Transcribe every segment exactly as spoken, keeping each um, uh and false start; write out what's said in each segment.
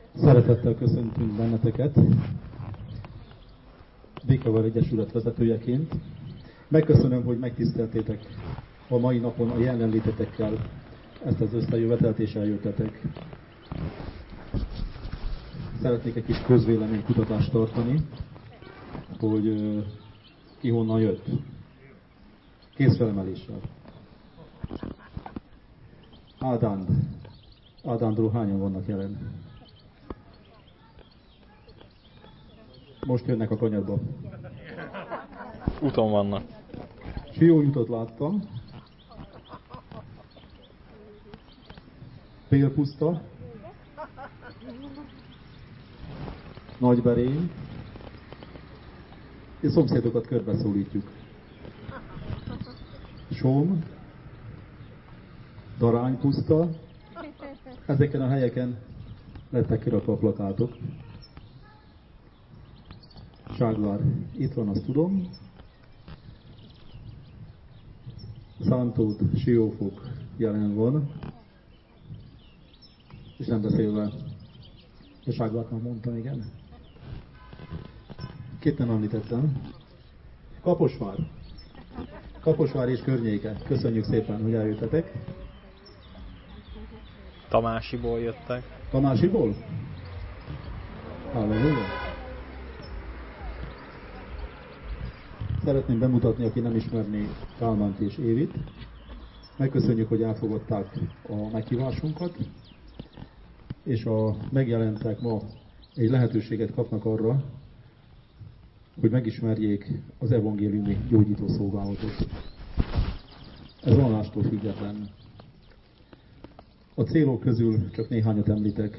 Szeretettel köszöntünk benneteket Békával Egyesület vezetőjeként. Megköszönöm, hogy megtiszteltétek a mai napon a jelenlétetekkel ezt az összejövetelt és eljöttetek. Szeretnék egy kis közvéleménykutatást tartani, hogy uh, ki honnan jött. Kézfelemeléssel. Ádánd. Ádándról hányan vannak jelen? Most jönnek a kanyarba. Úton vannak. Sió jutott láttam. Pélpuszta. Nagyberény. És szomszédokat körbeszólítjuk. Som. Daránypuszta. Ezeken a helyeken lettek kirakva a plakátok. Ságvár itt van, azt tudom. Szántót, Siófok jelen van. És nem beszélve, a Ságvárt már mondtam, igen. Két nem említettem. Kaposvár. Kaposvár és környéke. Köszönjük szépen, hogy eljöttetek. Tamásiból jöttek. Tamásiból? Halleluja. Szeretném bemutatni, aki nem ismerné Kálmánt és Évit. Megköszönjük, hogy elfogadták a meghívásunkat, és a megjelentek ma egy lehetőséget kapnak arra, hogy megismerjék az evangéliumi gyógyító szolgálatot. Ez vallástól független. A célok közül csak néhányat említek.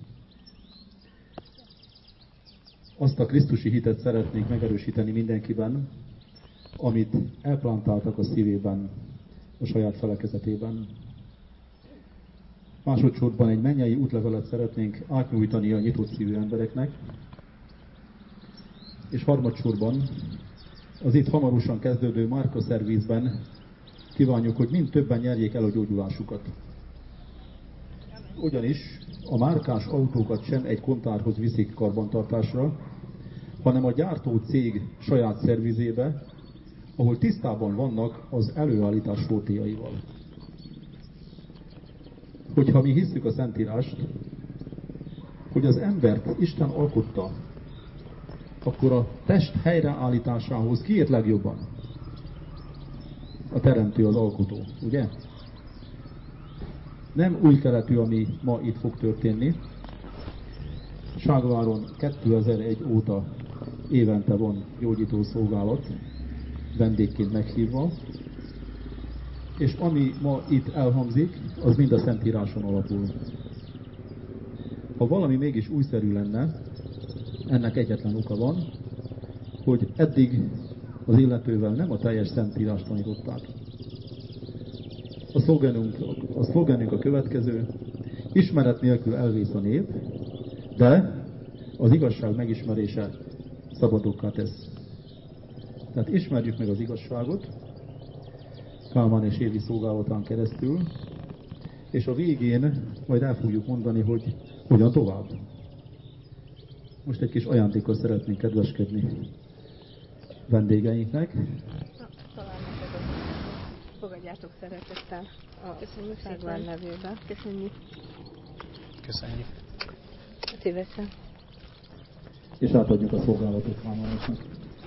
Azt a krisztusi hitet szeretnék megerősíteni mindenkiben, amit elplantáltak a szívében, a saját felekezetében. Másodszorban egy mennyei útlevelet szeretnénk átnyújtani a nyitott szívű embereknek, és harmadsorban az itt hamarosan kezdődő márka szervizben kívánjuk, hogy mind többen nyerjék el a gyógyulásukat. Ugyanis a márkás autókat sem egy kontárhoz viszik karbantartásra, hanem a gyártó cég saját szervizébe, ahol tisztában vannak az előállítás flótéjaival. Hogyha mi hisszük a Szentírást, hogy az embert Isten alkotta, akkor a test helyreállításához ki ért legjobban? A teremtő, az alkotó, ugye? Nem új keletű, ami ma itt fog történni. Ságváron kétezer-egy óta évente van gyógyító szolgálat, vendégként meghívva, és ami ma itt elhangzik, az mind a Szentíráson alapul. Ha valami mégis újszerű lenne, ennek egyetlen oka van, hogy eddig az illetővel nem a teljes Szentírást tanították. A szlogenünk, a szlogenünk a következő: ismeret nélkül elvész a nép, de az igazság megismerése szabadokká tesz. Tehát ismerjük meg az igazságot Kálmán és Évi szolgálatán keresztül, és a végén majd el fogjuk mondani, hogy hogyan tovább. Most egy kis ajándékkal szeretnénk kedveskedni vendégeinknek. Talán neked fogadjátok szeretettel a Ságvár nevében. Köszönjük. Köszönjük. Szívesen. És átadjuk a szolgálatot Kálmánoknak.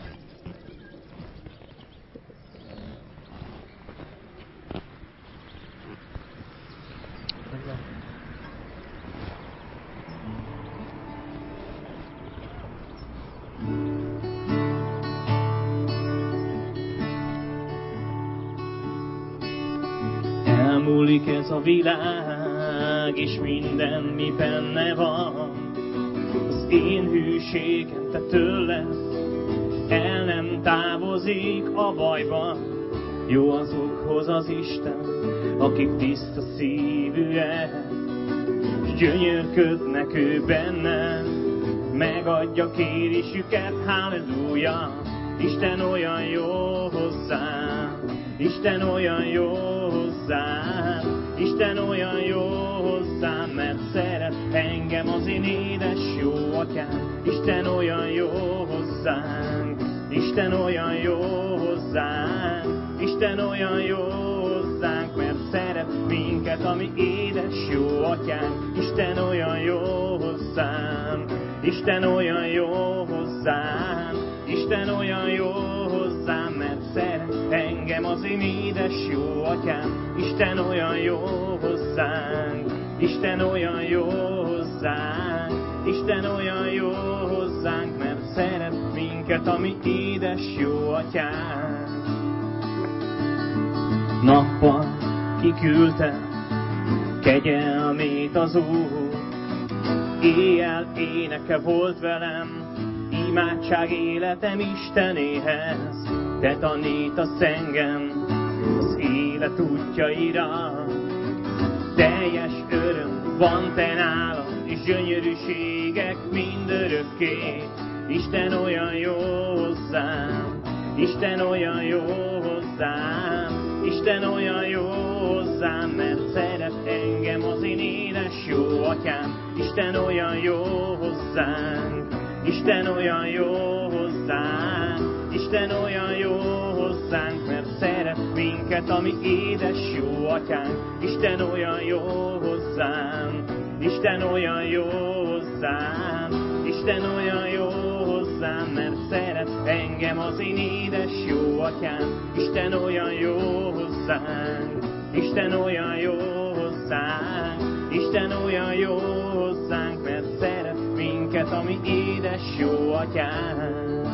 Elmúlik ez a világ, és minden, mi benne van. Az én hűségem te tőled el nem távozik a bajban. Jó azokhoz az Isten, akik tiszta szívűek, s gyönyörködnek ő benne, megadja kérésüket, halleluja. Isten olyan jó hozzám, Isten olyan jó hozzám, Isten olyan jó hozzám, mert szeret engem az én atyánk, Isten olyan jó hozzánk, Isten olyan jó hozzánk, Isten olyan jó hozzánk, mert szeret minket, ami édes jó atyánk, Isten olyan jó hozzánk, Isten olyan jó hozzánk, Isten olyan jó hozzám, mert szeret engem az én édes jó atyám, Isten olyan jó hozzánk, Isten olyan jó hozzánk, Isten olyan jó hozzánk, mert szeret minket, ami édes jó atyánk. Nappal kiküldte kegyelmét az Úr, éjjel éneke volt velem, imádság életem Istenéhez, te tanítasz engem az élet útjaira. Teljes öröm van te nálad, és gyönyörűségek mindörökké. Isten olyan jó hozzám, Isten olyan jó hozzám, Isten olyan jó hozzám, mert szeret engem az én édes jó atyám. Isten olyan jó hozzánk, Isten olyan jó hozzánk, Isten olyan jó hozzánk, mert szeret minket, ami édes jó atyánk. Isten olyan jó hozzánk, Isten olyan jó hozzánk, Isten olyan jó hozzám, mert szeret engem az én édes jó atyám. Isten olyan jó hozzánk, Isten olyan jó hozzánk, Isten olyan jó hozzánk, mert szeret minket, ami édes jó atyánk.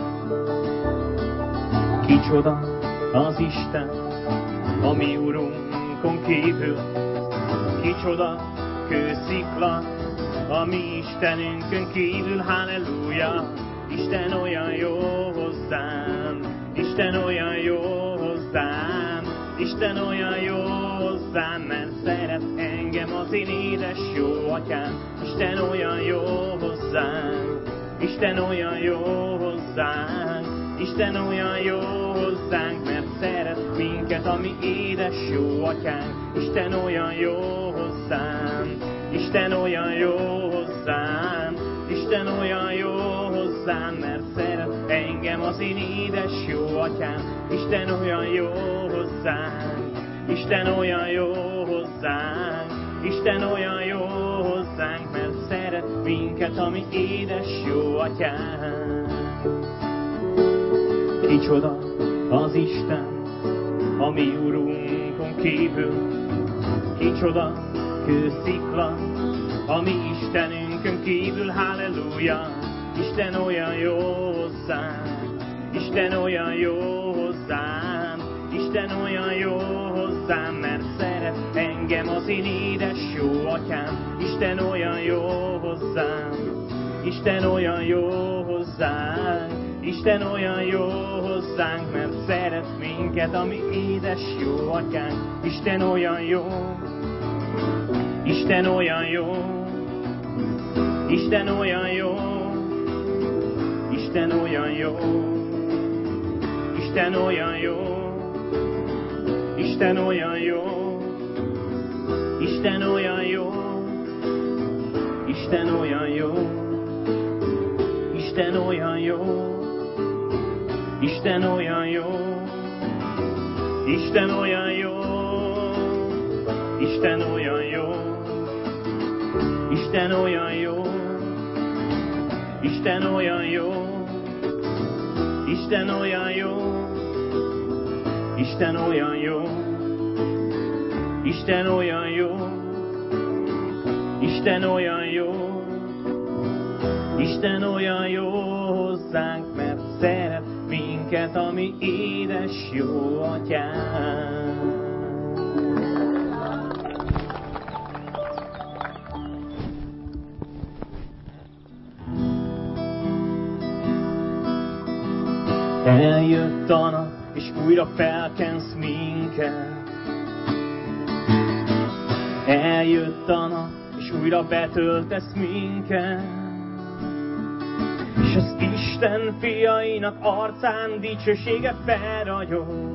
Kicsoda az Isten, a mi Urunkon kívül, kicsoda kőszikla, a mi Istenünkön kívül, halleluja. Isten olyan jó hozzám, Isten olyan jó hozzám, Isten olyan jó hozzám, mert szeret engem az én édes jó atyám. Isten olyan jó hozzám, Isten olyan jó hozzánk, Isten olyan jó hozzánk, mert szeret minket, ami édes jó atyánk. Isten olyan jó hozzám, Isten olyan jó hozzám, Isten olyan jó hozzám, mert szeret engem az én édes jó atyám. Isten olyan jó hozzám, Isten olyan jó hozzánk, Isten olyan jó hozzánk, mert szeret minket, ami édes jó atyánk. Kicsoda az Isten, a mi Urunkon kívül, kicsoda kőszikla, a mi Istenünkön kívül, halleluja. Isten olyan jó hozzánk, Isten olyan jó hozzám, Isten olyan jó hozzám, mert szeret engem az én édes jó atyám. Isten olyan jó hozzám, Isten olyan jó hozzánk, Isten olyan jó hozzánk, mert szeret minket, ami édes jó atyánk. Isten olyan jó, Isten olyan jó, Isten olyan jó, Isten olyan jó, Isten olyan jó, Isten olyan jó, Isten olyan jó, Isten olyan jó, Isten olyan jó, Isten olyan jó, Isten olyan jó, Isten olyan jó, Isten olyan jó, Isten olyan jó, Isten olyan jó, Isten olyan jó, Isten olyan jó, Isten olyan jó, Isten olyan jó hozzánk, mert szeret minket, ami édes jó atyánk. Eljött a nap, és újra felkensz minket. Eljött a nap, és újra betöltesz minket. És az Isten fiainak arcán dicsősége felragyog.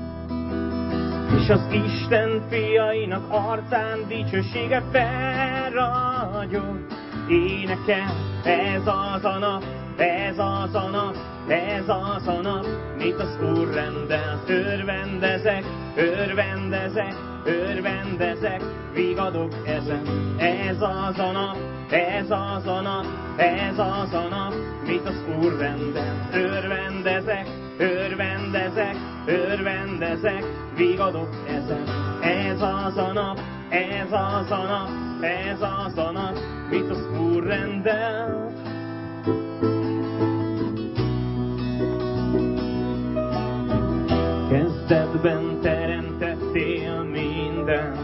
És az Isten fiainak arcán dicsősége felragyog. énekel, ez az a nap, ez az a nap, ez az a nap, mit az Úr rendelt. Örvendezek, örvendezek, örvendezek, vigadok ezen. Ez az a nap, ez az a nap, ez az a nap, mit az Úr rendelt. Örvendezek, örvendezek, örvendezek, vigadok ezen. Ez az a nap, ez az a nap, ez az a nap, mit az Úr rendelt. Kezdetben teremtettél mindent,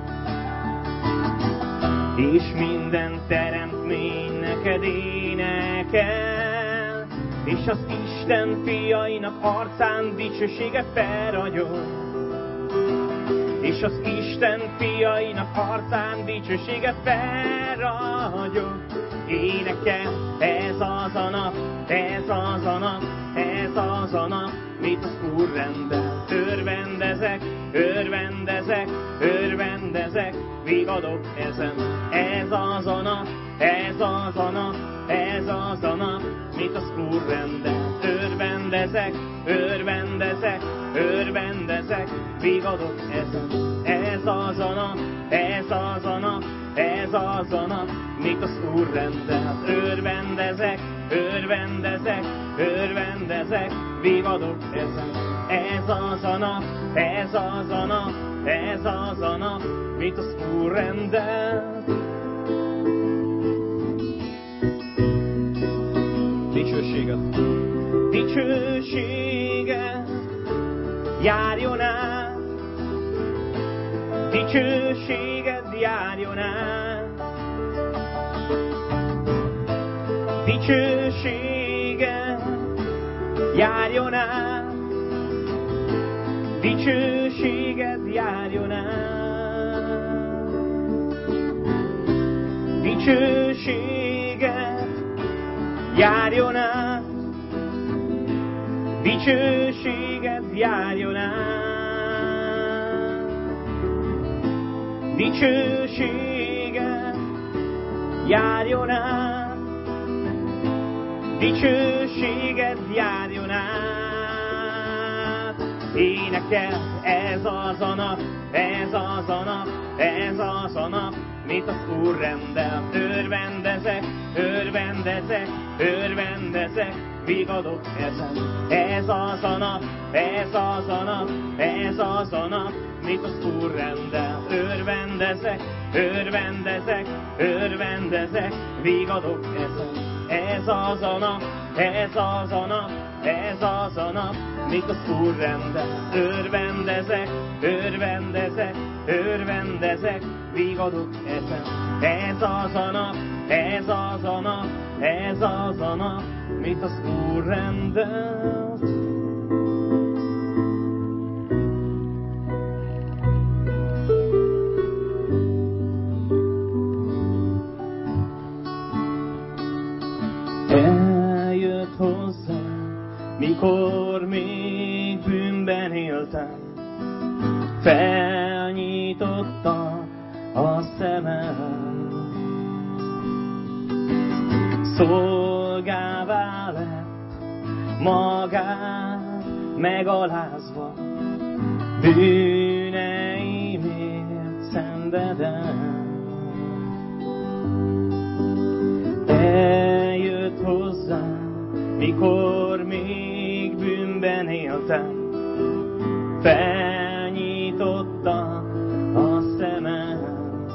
és minden teremtmény neked énekel, és az Isten fiainak arcán dicsősége felragyog, és az Isten fiainak arcán dicsősége felragyog. Énekel, ez az a nap, ez az a nap, ez az a nap, mit az Úr rendelt. Örvendezek, örvendezek, örvendezek, vigadok ezen. Ez az a nap, ez az a nap, ez az a nap, mit az Úr rendelt. Örvendezek, örvendezek, örvendezek, vigadok ezen. Ez az a nap, ez az a nap, ez az a nap, mit az Úr rendelt. Örvendezek, örvendezek, örvendezek, vigadok ezen. Ez az a nap, ez az a nap, ez az a nap, mit az Úr rendelt. Dicsőséget, dicsőséget járjon át, dicsőséget járjon át, dicsőséget járjon át, dicsőséget járjon át, dicsőséget járjon át, dicsőséget járjon át, dicsőséget járjon át, dicsőséget járjon át. Énekel, ez az a nap, ez az a nap, ez az a nap, mit az Úr rendelt. Örvendezek, örvendezek, örvendezek, vigadok ezen. Ez az a nap, ez az a nap, ez az a nap, mit az Úr rendelt. Örvendezek, örvendezek, örvendezek, vigadok ezen. Ez az a nap, ez az a nap, ez az a nap, mit az Úr rendelt. Örvendezek, örvendezek, örvendezek, vigadok ezen. Ez az a nap, ez az a nap, ez az a nap, mit az Úr rendelt. Eljött hozzám, mikor még bűnben éltem, felnyitotta a szemem, szolgává lett magát megalázva, bűneimért szenvedem. Eljött hozzám, mikor még bűnben éltem, felnyitotta a szemem,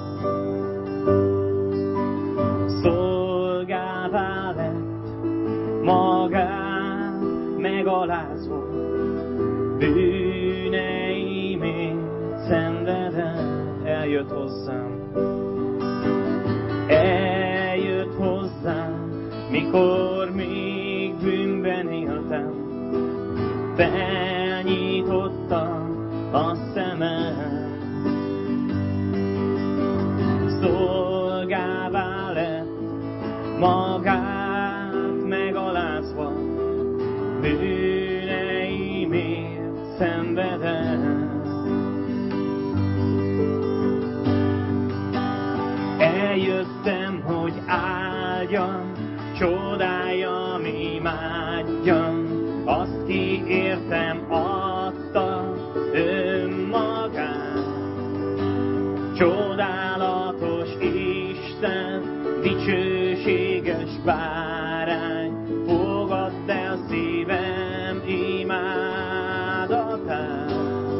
szolgává lett magát megalázva, bűneimért szenvedem. Eljött hozzám, eljött hozzám, mikor még bűnben éltem, felnyitotta a szemem, szolgává lett magát megalázva, bűneimért szenvedem. Eljöttem, hogy áll áldjam, csodáljam, imádjam, azt ki értem adta önmagát. Csodálatos Isten, dicsőséges bárány, fogadd el szívem imádatát.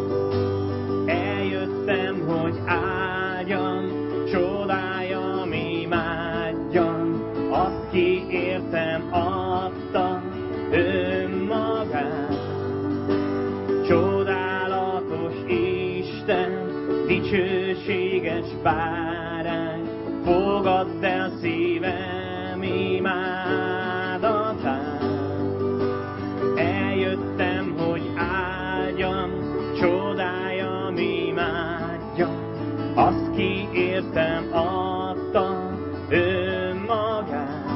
Eljöttem, hogy áldjam, csodáljam, imádjam, azt ki értem adta önmagát. Csodálatos Isten, dicsőséges bárány, fogadd el szívem imádatát. Eljöttem, hogy áldjam, csodáljam, imádjam, azt ki értem adta önmagát.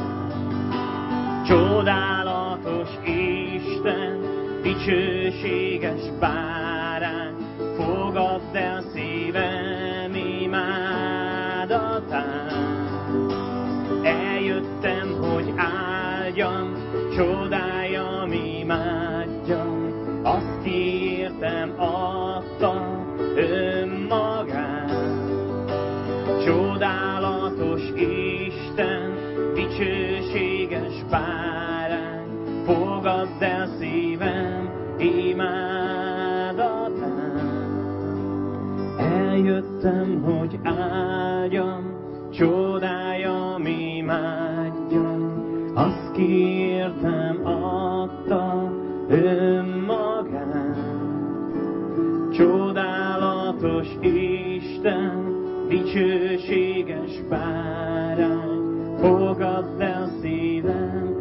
Csodálatos Isten, dicsőséges bárány, fogadd el szívem imádatát. Eljöttem, hogy áldjam, csodáljam, imádjam, azt ki értem adta önmagát. Csodálatos Isten, dicsőséges bárány, fogadd el szívem imádatát. Eljöttem, hogy áldjam, csodáljam, imádjam, azt ki értem adta önmagát. Csodálatos Isten, dicsőséges bárány, fogadd el szívem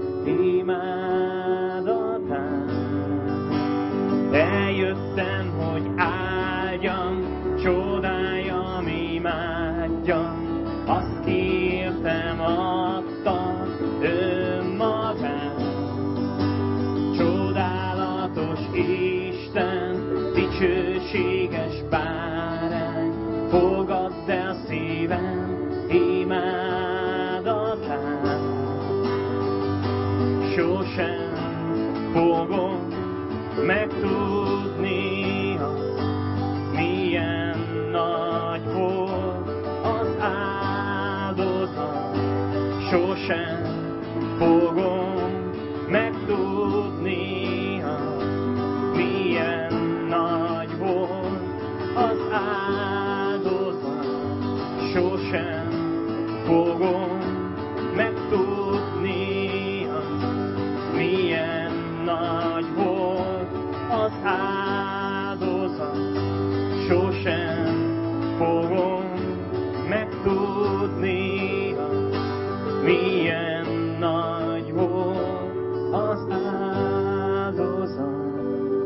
imádatát. Eljöttem, hogy áldjam, csodáljam, imádjam, azt ki értem adta önmagát. Csodálatos Isten, dicsőséges bárány, fogadd el szívem imádatát. Sosem fogom megtudni azt, milyen nagy volt az áldozat. Sosem fogom megtudni azt, milyen nagy volt az áldozat. Sosem fogom megtudni azt, milyen nagy volt az áldozat. Sosem fogom megtudni azt, milyen nagy volt az áldozat.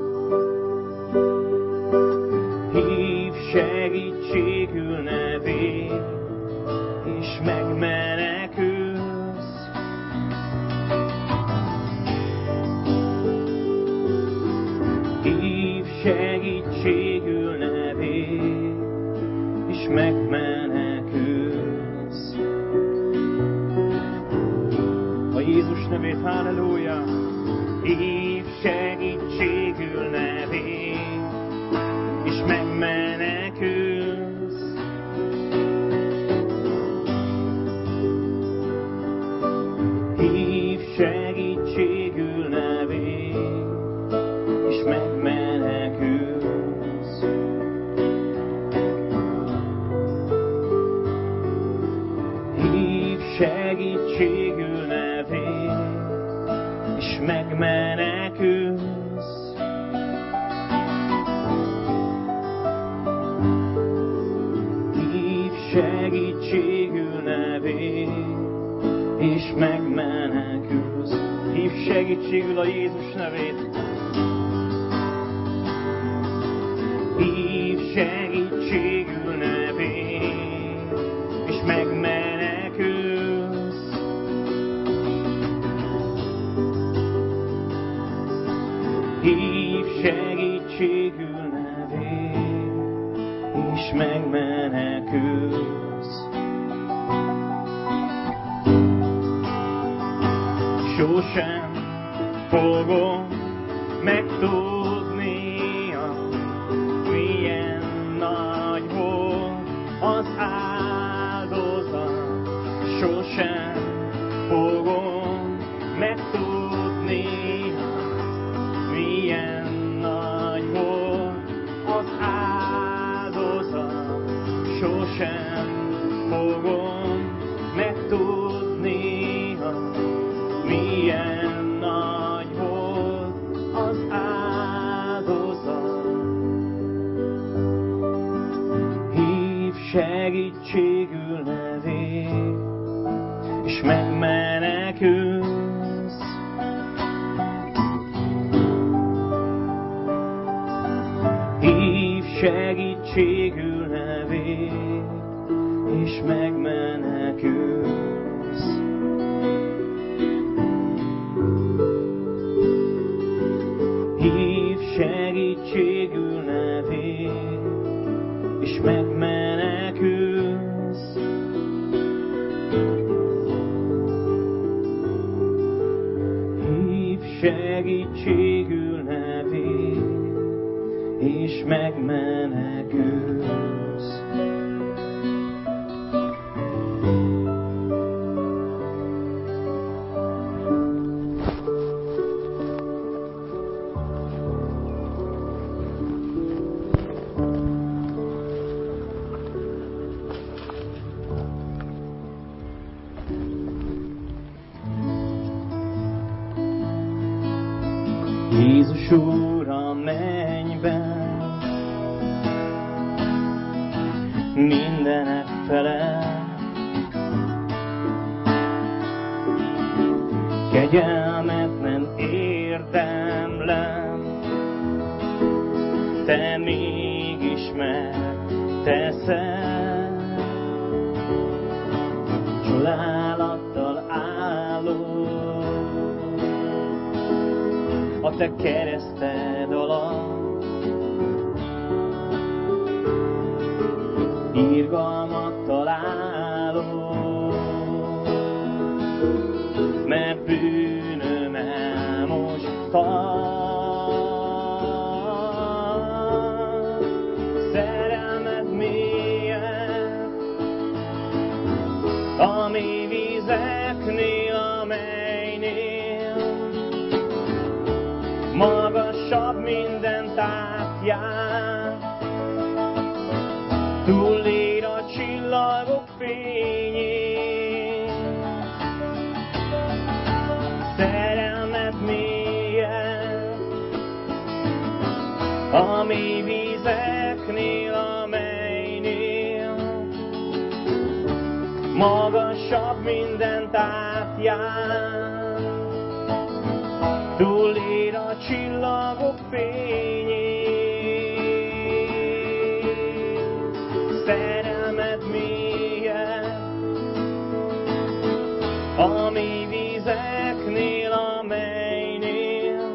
Hív segítségül nevét, és megmenekülsz. Hív segítségül nevét, és megmenekülsz. A Jézus nevét, halleluja! Hív segítségül nevét, és megmenekülsz. Hív segítségül nevét, és megmenekülsz. Hív segítségül nevét, és megmenekülsz. Hív segítségül nevét, és megmenekülsz. Hív segítségül a Jézus nevét. Hív segítségül nevét, és megmenekülsz. Hív segítségül nevét, és megmenekülsz. sosem fogom megtudni, milyen nagy volt az áldozat. Sosem fogom megtudni, milyen nagy volt az áldozat. Sosem fogom megtudni, milyen nagy volt az áldozat. Hív segítségül nevét, és megmenekülsz. Hív segítségül nevét, és megmenekülsz. Hív segítségül nevét, és megmenekülsz. Hív segítségül nevét, és megmenekülsz. Jézus Úr a mennyben, mindenek felett, kegyelmet nem érdemlem, te mégis megteszed. Csodálattal állok a te kereszted alatt, irgalmat találok, mert bűnöm elmostam. Szerelmed mélyen, a mély vizeknél, a mennynél, magasabb minden tátján, túlér a csillagok fényén. Szerelmed mélyen, a mély vizeknél, a mennynél, magasabb minden tátján, túlér a csillagok fényén. Szerelmed mélyen, a mély vizeknél, a mennynél,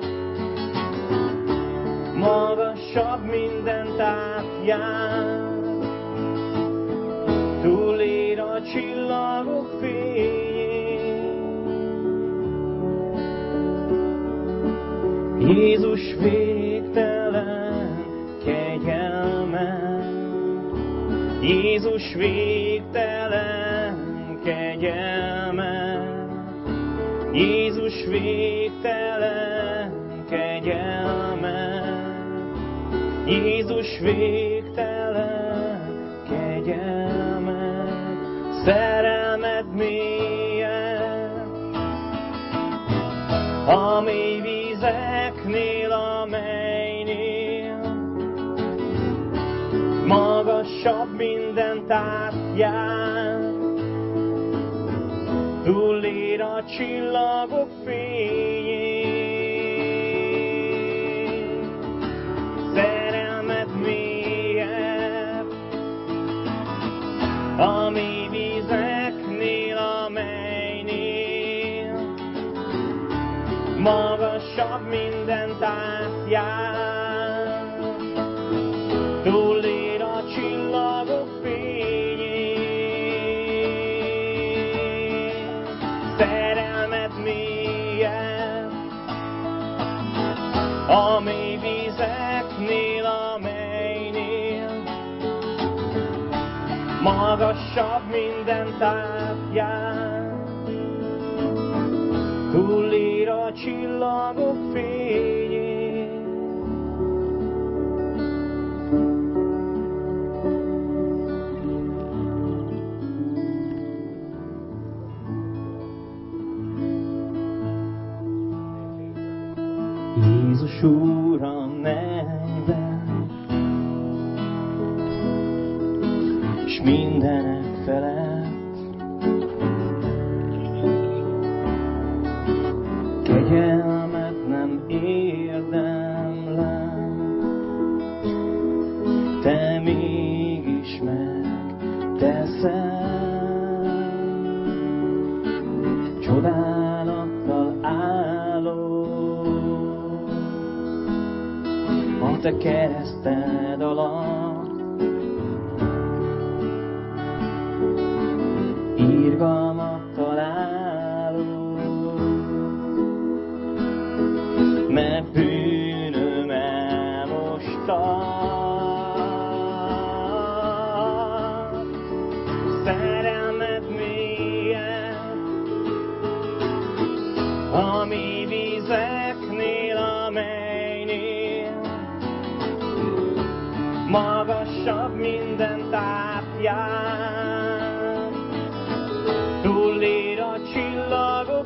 magasabb minden tátján, túlér a csillagok fényén. Jézus végtelen kegyelme, Jézus végtelen kegyelme, Jézus végtelen kegyelme, Jézus végtelen kegyelme. Szerelmed mélyen, a mély vizeknél, a mennynél, magasabb minden tátján, túlér a csillagok fényén. Szerelmed mélyen, a mély vizeknél, a mennynél, magasabb minden tátján, túlér a csillagok fényén. Szerelmed mélyen, magasabb minden tápján, túlír a csillagok fényén. Jézus Úr a mennyben, s mindenek felett, kegyelmet nem érdemlem, te mégis megteszed, csodálattal állok a te kereszted alatt. Irgalmat találok, mert bűnöm elmostak. Szerelmed mélyen, a mély vizeknél, a mélynél, magasabb minden tápján, túlír a csillagok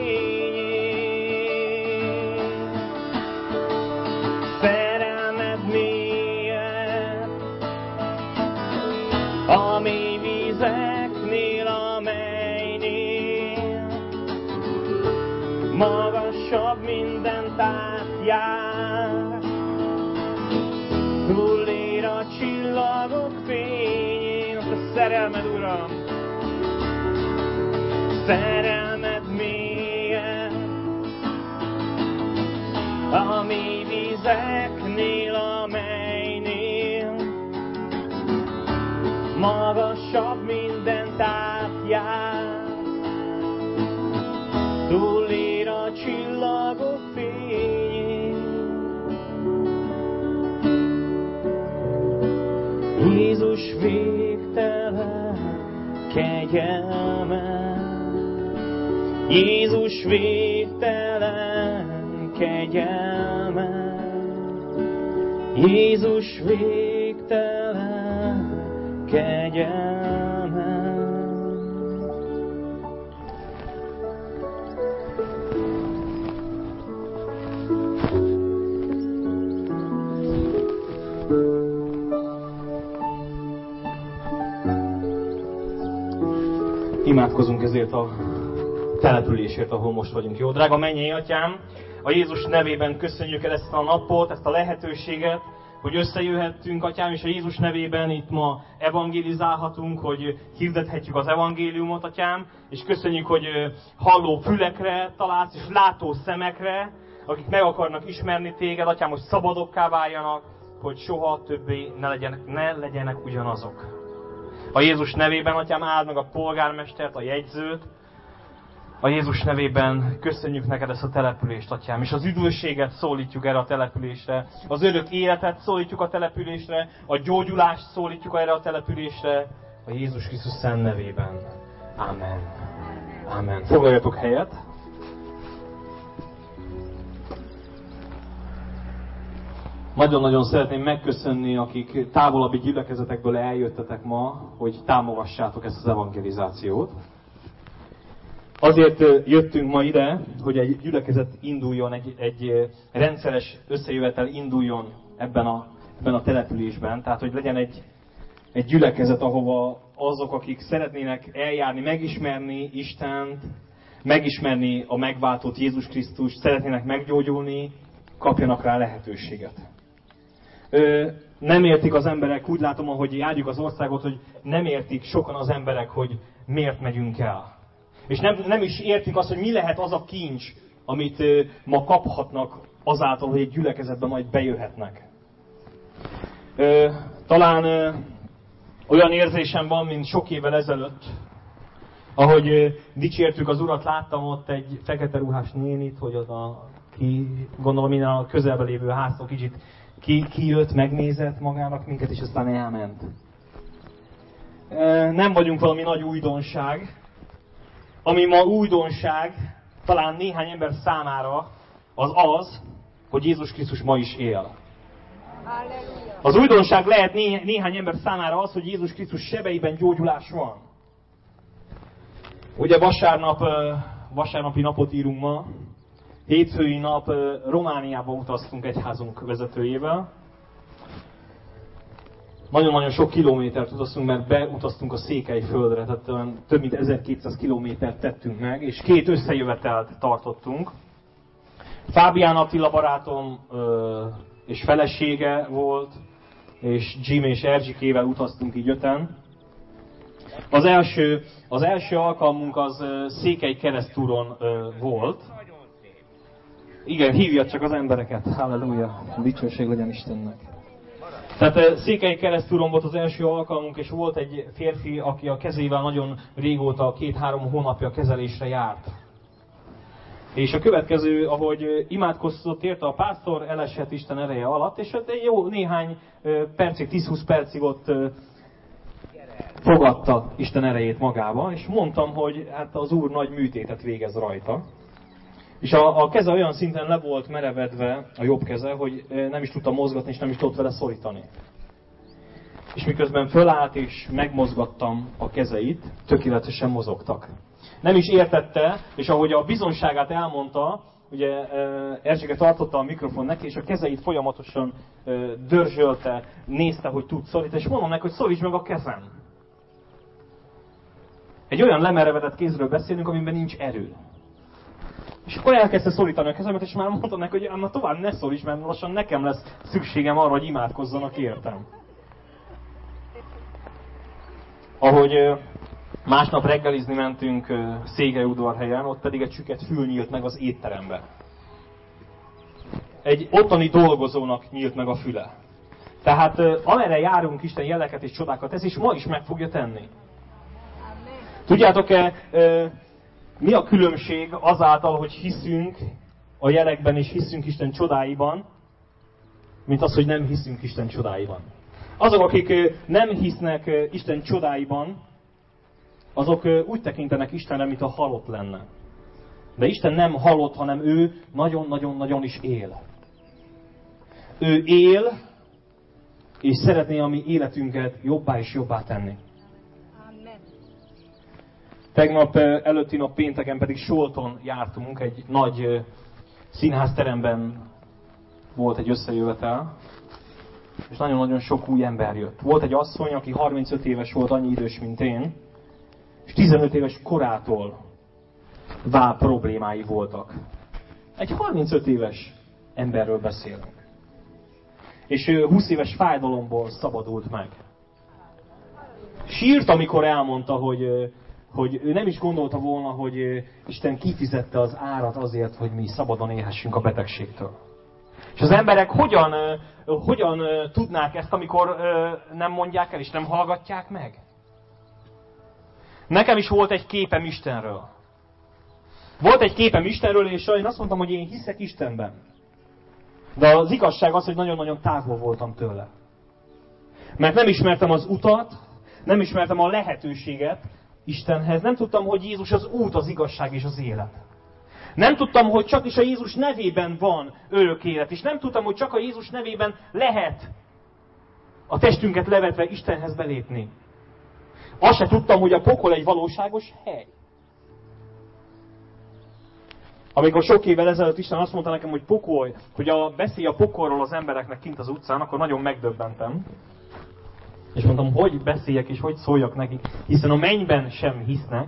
fényén. Szerelmed mélyen, a mély vizeknél, a mélynél, magasabb minden tápján, túlír a csillagok fényén. Azt a szerelmed, Uram, szerelmed mélyen, a mély vizeknél, a mélynél, magasabb minden tápján, túlír a csillagok fényén. Jézus végtelen kegyelme, Jézus végtelen kegyelme, Jézus végtelen kegyelme. Imádkozunk ezért a településért, ahol most vagyunk. Jó, drága mennyei Atyám, a Jézus nevében köszönjük el ezt a napot, ezt a lehetőséget, hogy összejöhettünk, Atyám, és a Jézus nevében itt ma evangélizálhatunk, hogy hirdethetjük az evangéliumot, Atyám, és köszönjük, hogy halló fülekre találsz, és látó szemekre, akik meg akarnak ismerni Téged, Atyám, hogy szabadokká váljanak, hogy soha többé ne legyenek, ne legyenek ugyanazok. A Jézus nevében, Atyám, áld meg a polgármestert, a jegyzőt. A Jézus nevében köszönjük neked ezt a települést, Atyám, és az üdvösséget szólítjuk erre a településre, az örök életet szólítjuk a településre, a gyógyulást szólítjuk erre a településre, a Jézus Krisztus szent nevében. Amen. Amen. Foglaljatok helyet. Nagyon-nagyon szeretném megköszönni, akik távolabbi gyülekezetekből eljöttetek ma, hogy támogassátok ezt az evangelizációt. Azért jöttünk ma ide, hogy egy gyülekezet induljon, egy, egy rendszeres összejövetel induljon ebben a, ebben a településben. Tehát, hogy legyen egy, egy gyülekezet, ahova azok, akik szeretnének eljárni, megismerni Istent, megismerni a megváltott Jézus Krisztust, szeretnének meggyógyulni, kapjanak rá lehetőséget. Ö, nem értik az emberek, úgy látom, ahogy járjuk az országot, hogy nem értik sokan az emberek, hogy miért megyünk el. És nem, nem is értik azt, hogy mi lehet az a kincs, amit ö, ma kaphatnak azáltal, hogy egy gyülekezetbe majd bejöhetnek. Ö, talán ö, olyan érzésem van, mint sok évvel ezelőtt, ahogy ö, dicsértük az Urat, láttam ott egy fekete ruhás nénit, hogy az a, ki, gondolom innen a közelben lévő háztól kicsit ki, ki jött, megnézett magának minket, és aztán elment. Nem vagyunk valami nagy újdonság. Ami ma újdonság, talán néhány ember számára, az az, hogy Jézus Krisztus ma is él. Az újdonság lehet né- néhány ember számára az, hogy Jézus Krisztus sebeiben gyógyulás van. Ugye vasárnap, vasárnapi napot írunk ma, hétfői nap Romániába utaztunk egyházunk vezetőjével. Nagyon-nagyon sok kilométert utaztunk, mert beutaztunk a Székelyföldre, tehát több mint ezerkétszáz kilométert tettünk meg, és két összejövetelt tartottunk. Fábián Attila barátom és felesége volt, és Jim és Erzsikével utaztunk így öten. Az első, az első alkalmunk az Székely keresztúron volt. Igen, hívja csak az embereket. Halleluja. Dicsőség legyen Istennek. Tehát Székely keresztúron volt az első alkalmunk, és volt egy férfi, aki a kezével nagyon régóta, két-három hónapja kezelésre járt. És a következő, ahogy imádkozott érte a pásztor, elesett Isten ereje alatt, és egy jó néhány percig, tíz-húsz percig ott fogadta Isten erejét magába, és mondtam, hogy hát az Úr nagy műtétet végez rajta. És a, a keze olyan szinten le volt merevedve, a jobb keze, hogy nem is tudta mozgatni, és nem is tudott vele szorítani. És miközben fölállt, és megmozgattam a kezeit, tökéletesen mozogtak. Nem is értette, és ahogy a bizonságát elmondta, ugye Erzsike tartotta a mikrofon neki, és a kezeit folyamatosan dörzsölte, nézte, hogy tud szorítani, és mondom neki, hogy szorítsd meg a kezem. Egy olyan lemerevedett kézről beszélünk, amiben nincs erő. És akkor elkezdte szorítani a kezemet, és már mondtam neki, hogy már tovább ne szoríts, mert lassan nekem lesz szükségem arra, hogy imádkozzanak értem. Ahogy másnap reggelizni mentünk Székelyudvarhelyen, ott pedig egy süket fül nyílt meg az étterembe. Egy ottani dolgozónak nyílt meg a füle. Tehát amerre járunk, Isten jeleket és csodákat tesz, és ma is meg fogja tenni. Tudjátok-e, mi a különbség azáltal, hogy hiszünk a jelekben és hiszünk Isten csodáiban, mint az, hogy nem hiszünk Isten csodáiban? Azok, akik nem hisznek Isten csodáiban, azok úgy tekintenek Istenre, mint a halott lenne. De Isten nem halott, hanem ő nagyon-nagyon-nagyon is él. Ő él, és szeretné a mi életünket jobbá és jobbá tenni. Tegnap előtti nap pénteken pedig Solton jártunk, egy nagy színházteremben volt egy összejövetel, és nagyon-nagyon sok új ember jött. Volt egy asszony, aki harmincöt éves volt, annyi idős, mint én, és tizenöt éves korától váll problémái voltak. Egy harmincöt éves emberről beszélünk. És ő húsz éves fájdalomból szabadult meg. Sírt, amikor elmondta, hogy, hogy ő nem is gondolta volna, hogy Isten kifizette az árat azért, hogy mi szabadon élhessünk a betegségtől. És az emberek hogyan, hogyan tudnák ezt, amikor nem mondják el és nem hallgatják meg? Nekem is volt egy képem Istenről. Volt egy képem Istenről, és én azt mondtam, hogy én hiszek Istenben. De az igazság az, hogy nagyon-nagyon távol voltam tőle. Mert nem ismertem az utat, nem ismertem a lehetőséget Istenhez. Nem tudtam, hogy Jézus az út, az igazság és az élet. Nem tudtam, hogy csak is a Jézus nevében van örök élet. És nem tudtam, hogy csak a Jézus nevében lehet a testünket levetve Istenhez belépni. Azt se tudtam, hogy a pokol egy valóságos hely. Amikor sok évvel ezelőtt Isten azt mondta nekem, hogy pokolj, hogy a, beszélj a pokolról az embereknek kint az utcán, akkor nagyon megdöbbentem. És mondtam, hogy beszéljek és hogy szóljak nekik, hiszen a mennyben sem hisznek.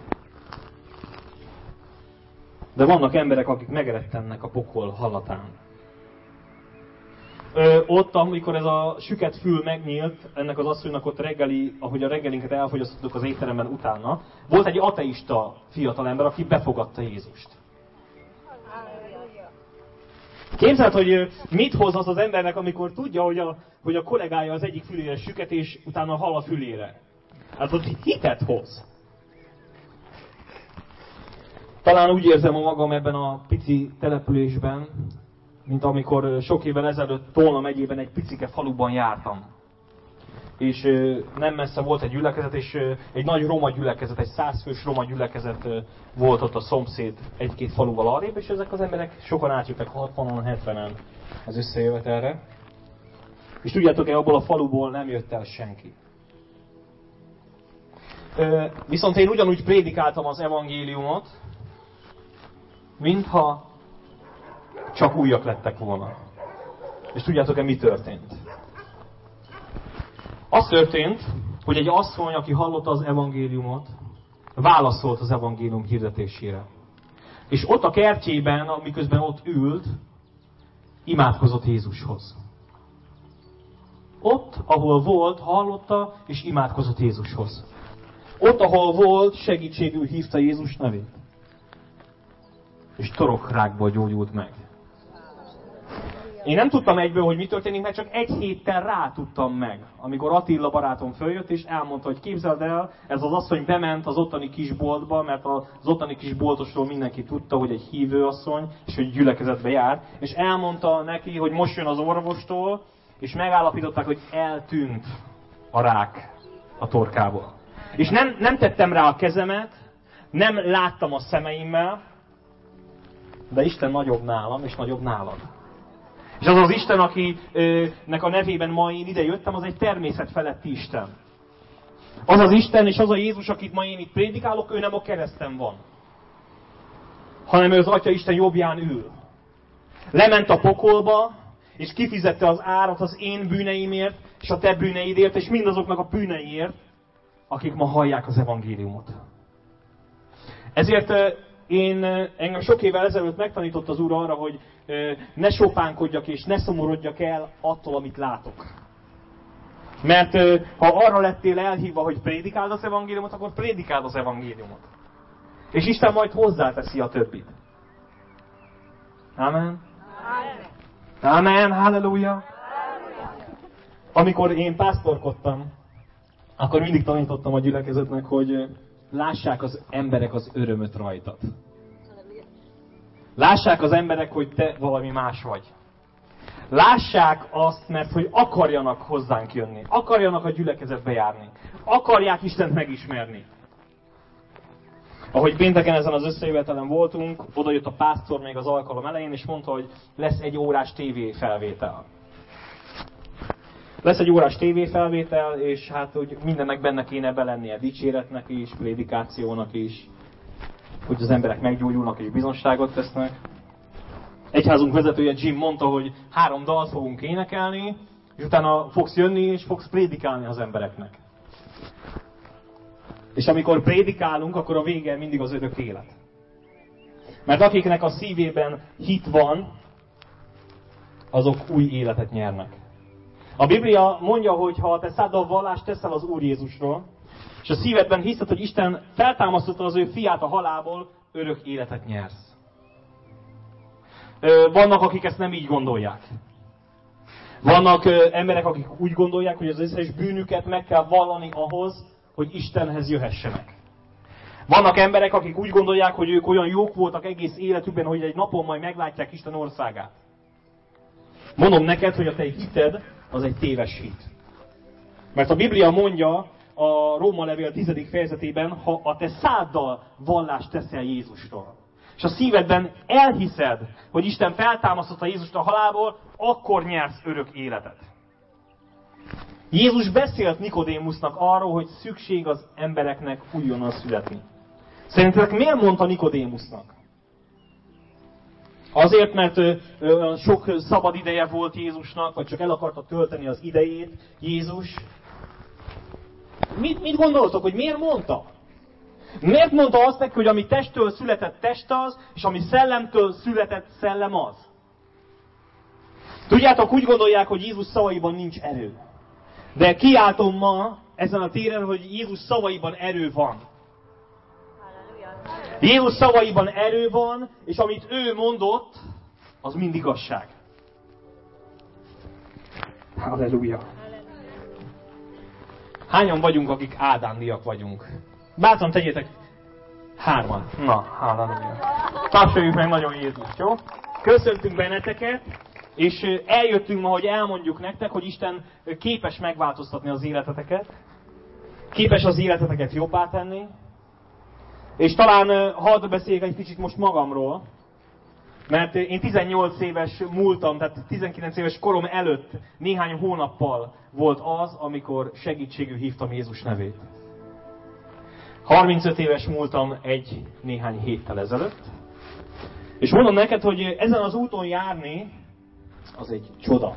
De vannak emberek, akik megerettennek a pokol hallatán. Ö, ott, amikor ez a süket fül megnyílt, ennek az asszonynak ott reggeli, ahogy a reggelinket elfogyasztottuk az étteremben utána, volt egy ateista fiatalember, aki befogadta Jézust. Képzeld, hogy mit hoz az az embernek, amikor tudja, hogy a, hogy a kollégája az egyik fülére süket, és utána hal a fülére. Hát ott hitet hoz. Talán úgy érzem a magam ebben a pici településben, mint amikor sok évvel ezelőtt Tolna megyében egy picike faluban jártam. és nem messze volt egy gyülekezet, és egy nagy roma gyülekezet, egy százfős roma gyülekezet volt ott a szomszéd egy-két faluval arrébb, és ezek az emberek sokan átjöttek hatvanan, hetvenen az összejövetelre. És tudjátok-e, abból a faluból nem jött el senki. Viszont én ugyanúgy prédikáltam az evangéliumot, mintha csak újak lettek volna. És tudjátok-e, mi történt? Az történt, hogy egy asszony, aki hallotta az evangéliumot, válaszolt az evangélium hirdetésére. És ott a kertjében, miközben ott ült, imádkozott Jézushoz. Ott, ahol volt, hallotta és imádkozott Jézushoz. Ott, ahol volt, segítségül hívta Jézus nevét. És torokrákból gyógyult meg. Én nem tudtam egyből, hogy mi történik, mert csak egy héttel rá tudtam meg. Amikor Attila barátom följött, és elmondta, hogy képzeld el, ez az asszony bement az ottani kisboltba, mert az ottani kisboltosról mindenki tudta, hogy egy hívő asszony, és hogy gyülekezetbe jár, és elmondta neki, hogy most jön az orvostól, és megállapították, hogy eltűnt a rák a torkából. És nem, nem tettem rá a kezemet, nem láttam a szemeimmel, de Isten nagyobb nálam, és nagyobb nálad. És az az Isten, akinek a nevében ma én ide jöttem, az egy természet feletti Isten. Az az Isten, és az a Jézus, akit ma én itt prédikálok, ő nem a kereszten van. Hanem ő az Atya Isten jobbján ül. Lement a pokolba, és kifizette az árat az én bűneimért, és a te bűneidért, és mindazoknak a bűneiért, akik ma hallják az evangéliumot. Ezért én, engem sok évvel ezelőtt megtanított az Úr arra, hogy ne sopánkodjak és ne szomorodjak el attól, amit látok. Mert ha arra lettél elhívva, hogy prédikáld az evangéliumot, akkor prédikáld az evangéliumot. És Isten majd hozzáteszi a többit. Amen. Amen. Halleluja. Amikor én pásztorkodtam, akkor mindig tanítottam a gyülekezetnek, hogy lássák az emberek az örömöt rajtad. Lássák az emberek, hogy te valami más vagy. Lássák azt, mert hogy akarjanak hozzánk jönni. Akarjanak a gyülekezetbe járni. Akarják Istent megismerni. Ahogy pénteken ezen az összejövetelen voltunk, oda jött a pásztor még az alkalom elején, és mondta, hogy lesz egy órás tévéfelvétel. Lesz egy órás tévéfelvétel, és hát hogy mindennek benne kéne belennie, dicséretnek is, prédikációnak is, hogy az emberek meggyógyulnak és bizonságot tesznek. Egyházunk vezetője Jim mondta, hogy három dalt fogunk énekelni, és utána fogsz jönni és fogsz prédikálni az embereknek. És amikor prédikálunk, akkor a vége mindig az örök élet. Mert akiknek a szívében hit van, azok új életet nyernek. A Biblia mondja, hogy ha te száddal vallást teszel az Úr Jézusról, és a szívedben hiszed, hogy Isten feltámasztotta az ő fiát a halálból, örök életet nyersz. Vannak, akik ezt nem így gondolják. Vannak emberek, akik úgy gondolják, hogy az összes bűnüket meg kell vallani ahhoz, hogy Istenhez jöhessenek. Vannak emberek, akik úgy gondolják, hogy ők olyan jók voltak egész életükben, hogy egy napon majd meglátják Isten országát. Mondom neked, hogy a te hited az egy téves hit. Mert a Biblia mondja a Róma levél tizedik fejezetében, ha a te száddal vallást teszel Jézusról, és a szívedben elhiszed, hogy Isten feltámasztotta Jézust a halálból, akkor nyersz örök életet. Jézus beszélt Nikodémusznak arról, hogy szükség az embereknek újonnan születni. Szerintetek miért mondta Nikodémusznak? Azért, mert olyan sok szabad ideje volt Jézusnak, vagy csak el akarta tölteni az idejét Jézus. Mit, mit gondoltok, hogy miért mondta? Miért mondta azt neki, hogy ami testtől született test az, és ami szellemtől született szellem az? Tudjátok, úgy gondolják, hogy Jézus szavaiban nincs erő. De kiáltom ma ezen a téren, hogy Jézus szavaiban erő van. Jézus szavaiban erő van, és amit ő mondott, az mind igazság. Halleluja. Hányan vagyunk, akik ádámdiak vagyunk? Bátran tegyétek hárman. Na, halleluja. Tapsoljuk meg nagyon Jézus, jó? Köszöntünk benneteket. És eljöttünk ma, hogy elmondjuk nektek, hogy Isten képes megváltoztatni az életeteket, képes az életeteket jobbá tenni, és talán hadd beszéljek egy kicsit most magamról, mert én tizennyolc éves múltam, tehát tizenkilenc éves korom előtt néhány hónappal volt az, amikor segítségül hívtam Jézus nevét. harmincöt éves múltam egy néhány héttel ezelőtt, és mondom neked, hogy ezen az úton járni, az egy csoda.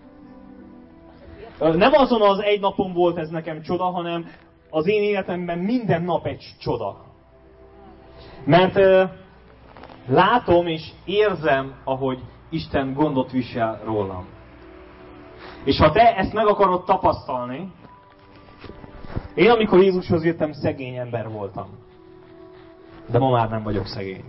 Nem azon az egy napon volt ez nekem csoda, hanem az én életemben minden nap egy csoda. Mert uh, látom és érzem, ahogy Isten gondot visel rólam. És ha te ezt meg akarod tapasztalni, én amikor Jézushoz jöttem, szegény ember voltam. De ma már nem vagyok szegény.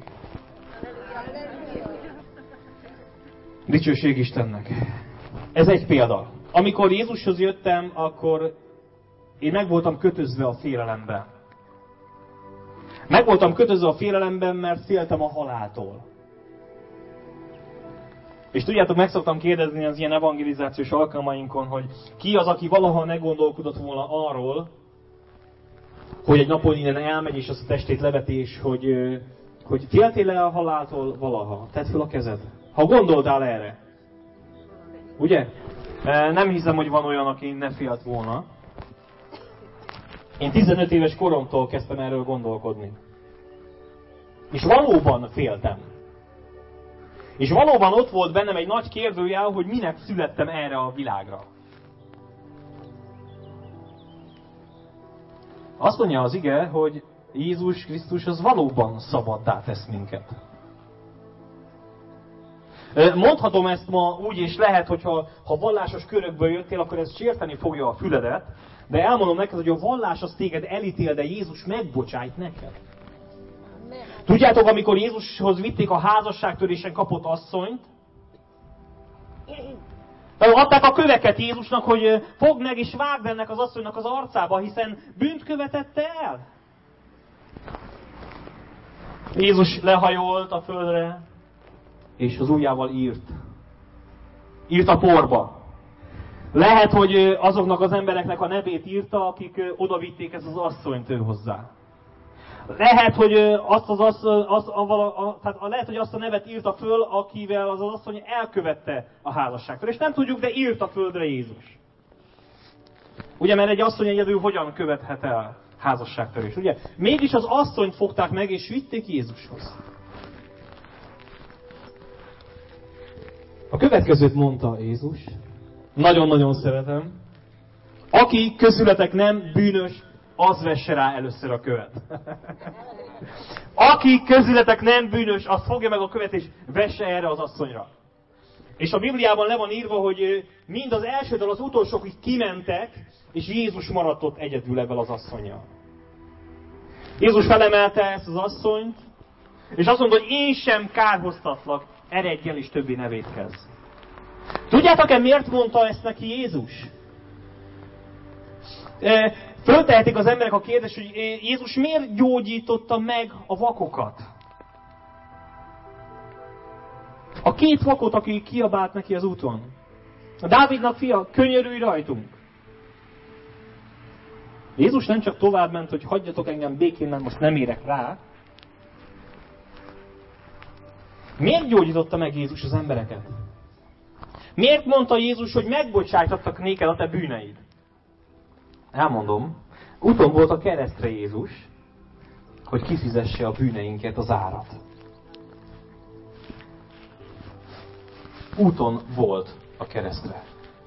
Dicsőség Istennek. Ez egy példa. Amikor Jézushoz jöttem, akkor én meg voltam kötözve a félelembe. Meg voltam kötözve a félelemben, mert féltem a haláltól. És tudjátok, meg szoktam kérdezni az ilyen evangelizációs alkalmainkon, hogy ki az, aki valaha ne gondolkodott volna arról, hogy egy napon innen elmegy, és azt a testét leveti, és hogy, hogy féltél-e a haláltól valaha? Tedd fel a kezed. Ha gondoltál erre. Ugye? Nem hiszem, hogy van olyan, aki ne félt volna. Én tizenöt éves koromtól kezdtem erről gondolkodni. És valóban féltem. És valóban ott volt bennem egy nagy kérdőjel, hogy minek születtem erre a világra. Azt mondja az ige, hogy Jézus Krisztus az valóban szabaddá tesz minket. Mondhatom ezt ma úgy, és lehet, hogyha ha vallásos körökből jöttél, akkor ez sérteni fogja a füledet, de elmondom neked, hogy a vallás az téged elítél, de Jézus megbocsájt neked. Tudjátok, amikor Jézushoz vitték a házasságtörésen kapott asszonyt, adták a köveket Jézusnak, hogy fogd meg és vágd ennek az asszonynak az arcába, hiszen bűnt követette el. Jézus lehajolt a földre, és az ujjával írt. Írt a porba. Lehet, hogy azoknak az embereknek a nevét írta, akik odavitték ezt az asszonyt ő hozzá. Lehet, hogy azt az asszony, az, a, a, a, tehát lehet, hogy azt a nevet írta föl, akivel az az asszony elkövette a házasságtól. És nem tudjuk, de írt a földre Jézus. Ugye, mert egy asszony egyedül hogyan követhet el házasságtörést, ugye? Mégis az asszonyt fogták meg, és vitték Jézushoz. A következőt mondta Jézus. Nagyon-nagyon szeretem. Aki közületek nem bűnös, az vesse rá először a követ. Aki közületek nem bűnös, az fogja meg a követ, és vesse erre az asszonyra. És a Bibliában le van írva, hogy mind az elsődől az utolsók, akik kimentek, és Jézus maradt ott egyedül ebben az asszonnyal. Jézus felemelte ezt az asszonyt, és azt mondta, hogy én sem kárhoztatlak, eredj el és többi ne vétkezz. Tudjátok-e, miért mondta ezt neki Jézus? Föltehetik az emberek a kérdést, hogy Jézus miért gyógyította meg a vakokat? A két vakot, aki kiabált neki az úton. A Dávidnak fia, könyörülj rajtunk. Jézus nem csak tovább ment, hogy hagyjatok engem békén, mert most nem érek rá. Miért gyógyította meg Jézus az embereket? Miért mondta Jézus, hogy megbocsájtottak néked a te bűneid? Elmondom, úton volt a keresztre Jézus, hogy kifizesse a bűneinket, az árat. Úton volt a keresztre.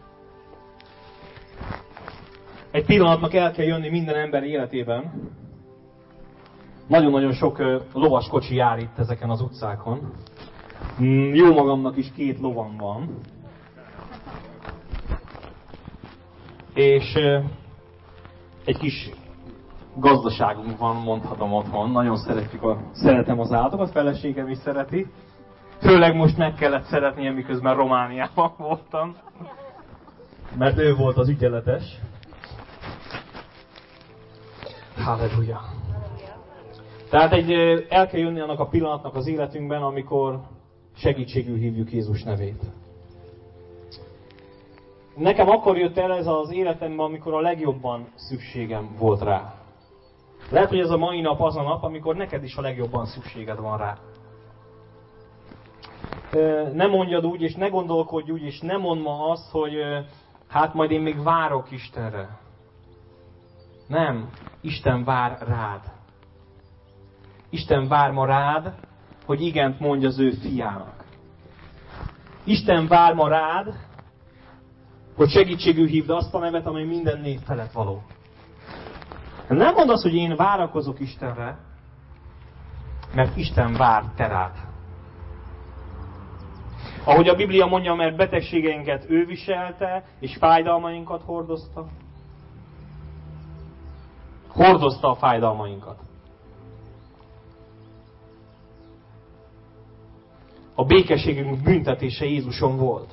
Egy pillanatnak el kell jönni minden ember életében. Nagyon-nagyon sok lovaskocsi jár itt ezeken az utcákon. Jó magamnak is két lovam van. És egy kis gazdaságunk van, mondhatom otthon. Nagyon szeretjük a, szeretem az állatokat, feleségem is szereti. Főleg most meg kellett szeretnie, miközben Romániában voltam. Mert ő volt az ügyeletes. Halleluja. Tehát egy, el kell jönni annak a pillanatnak az életünkben, amikor segítségül hívjuk Jézus nevét. nekem akkor jött el ez az életemben, amikor a legjobban szükségem volt rá. Lehet, hogy ez a mai nap az a nap, amikor neked is a legjobban szükséged van rá. Ne mondjad úgy, és ne gondolkodj úgy, és ne mondd ma azt, hogy hát majd én még várok Istenre. Nem, Isten vár rád. Isten vár ma rád, hogy igent mondj az ő fiának. Isten vár ma rád, hogy segítségül hívd azt a nevet, amely minden név felett való. Nem mondd azt, hogy én várakozok Istenre, mert Isten vár te rád. Ahogy a Biblia mondja, mert betegségeinket ő viselte, és fájdalmainkat hordozta. Hordozta a fájdalmainkat. A békességünk büntetése Jézuson volt.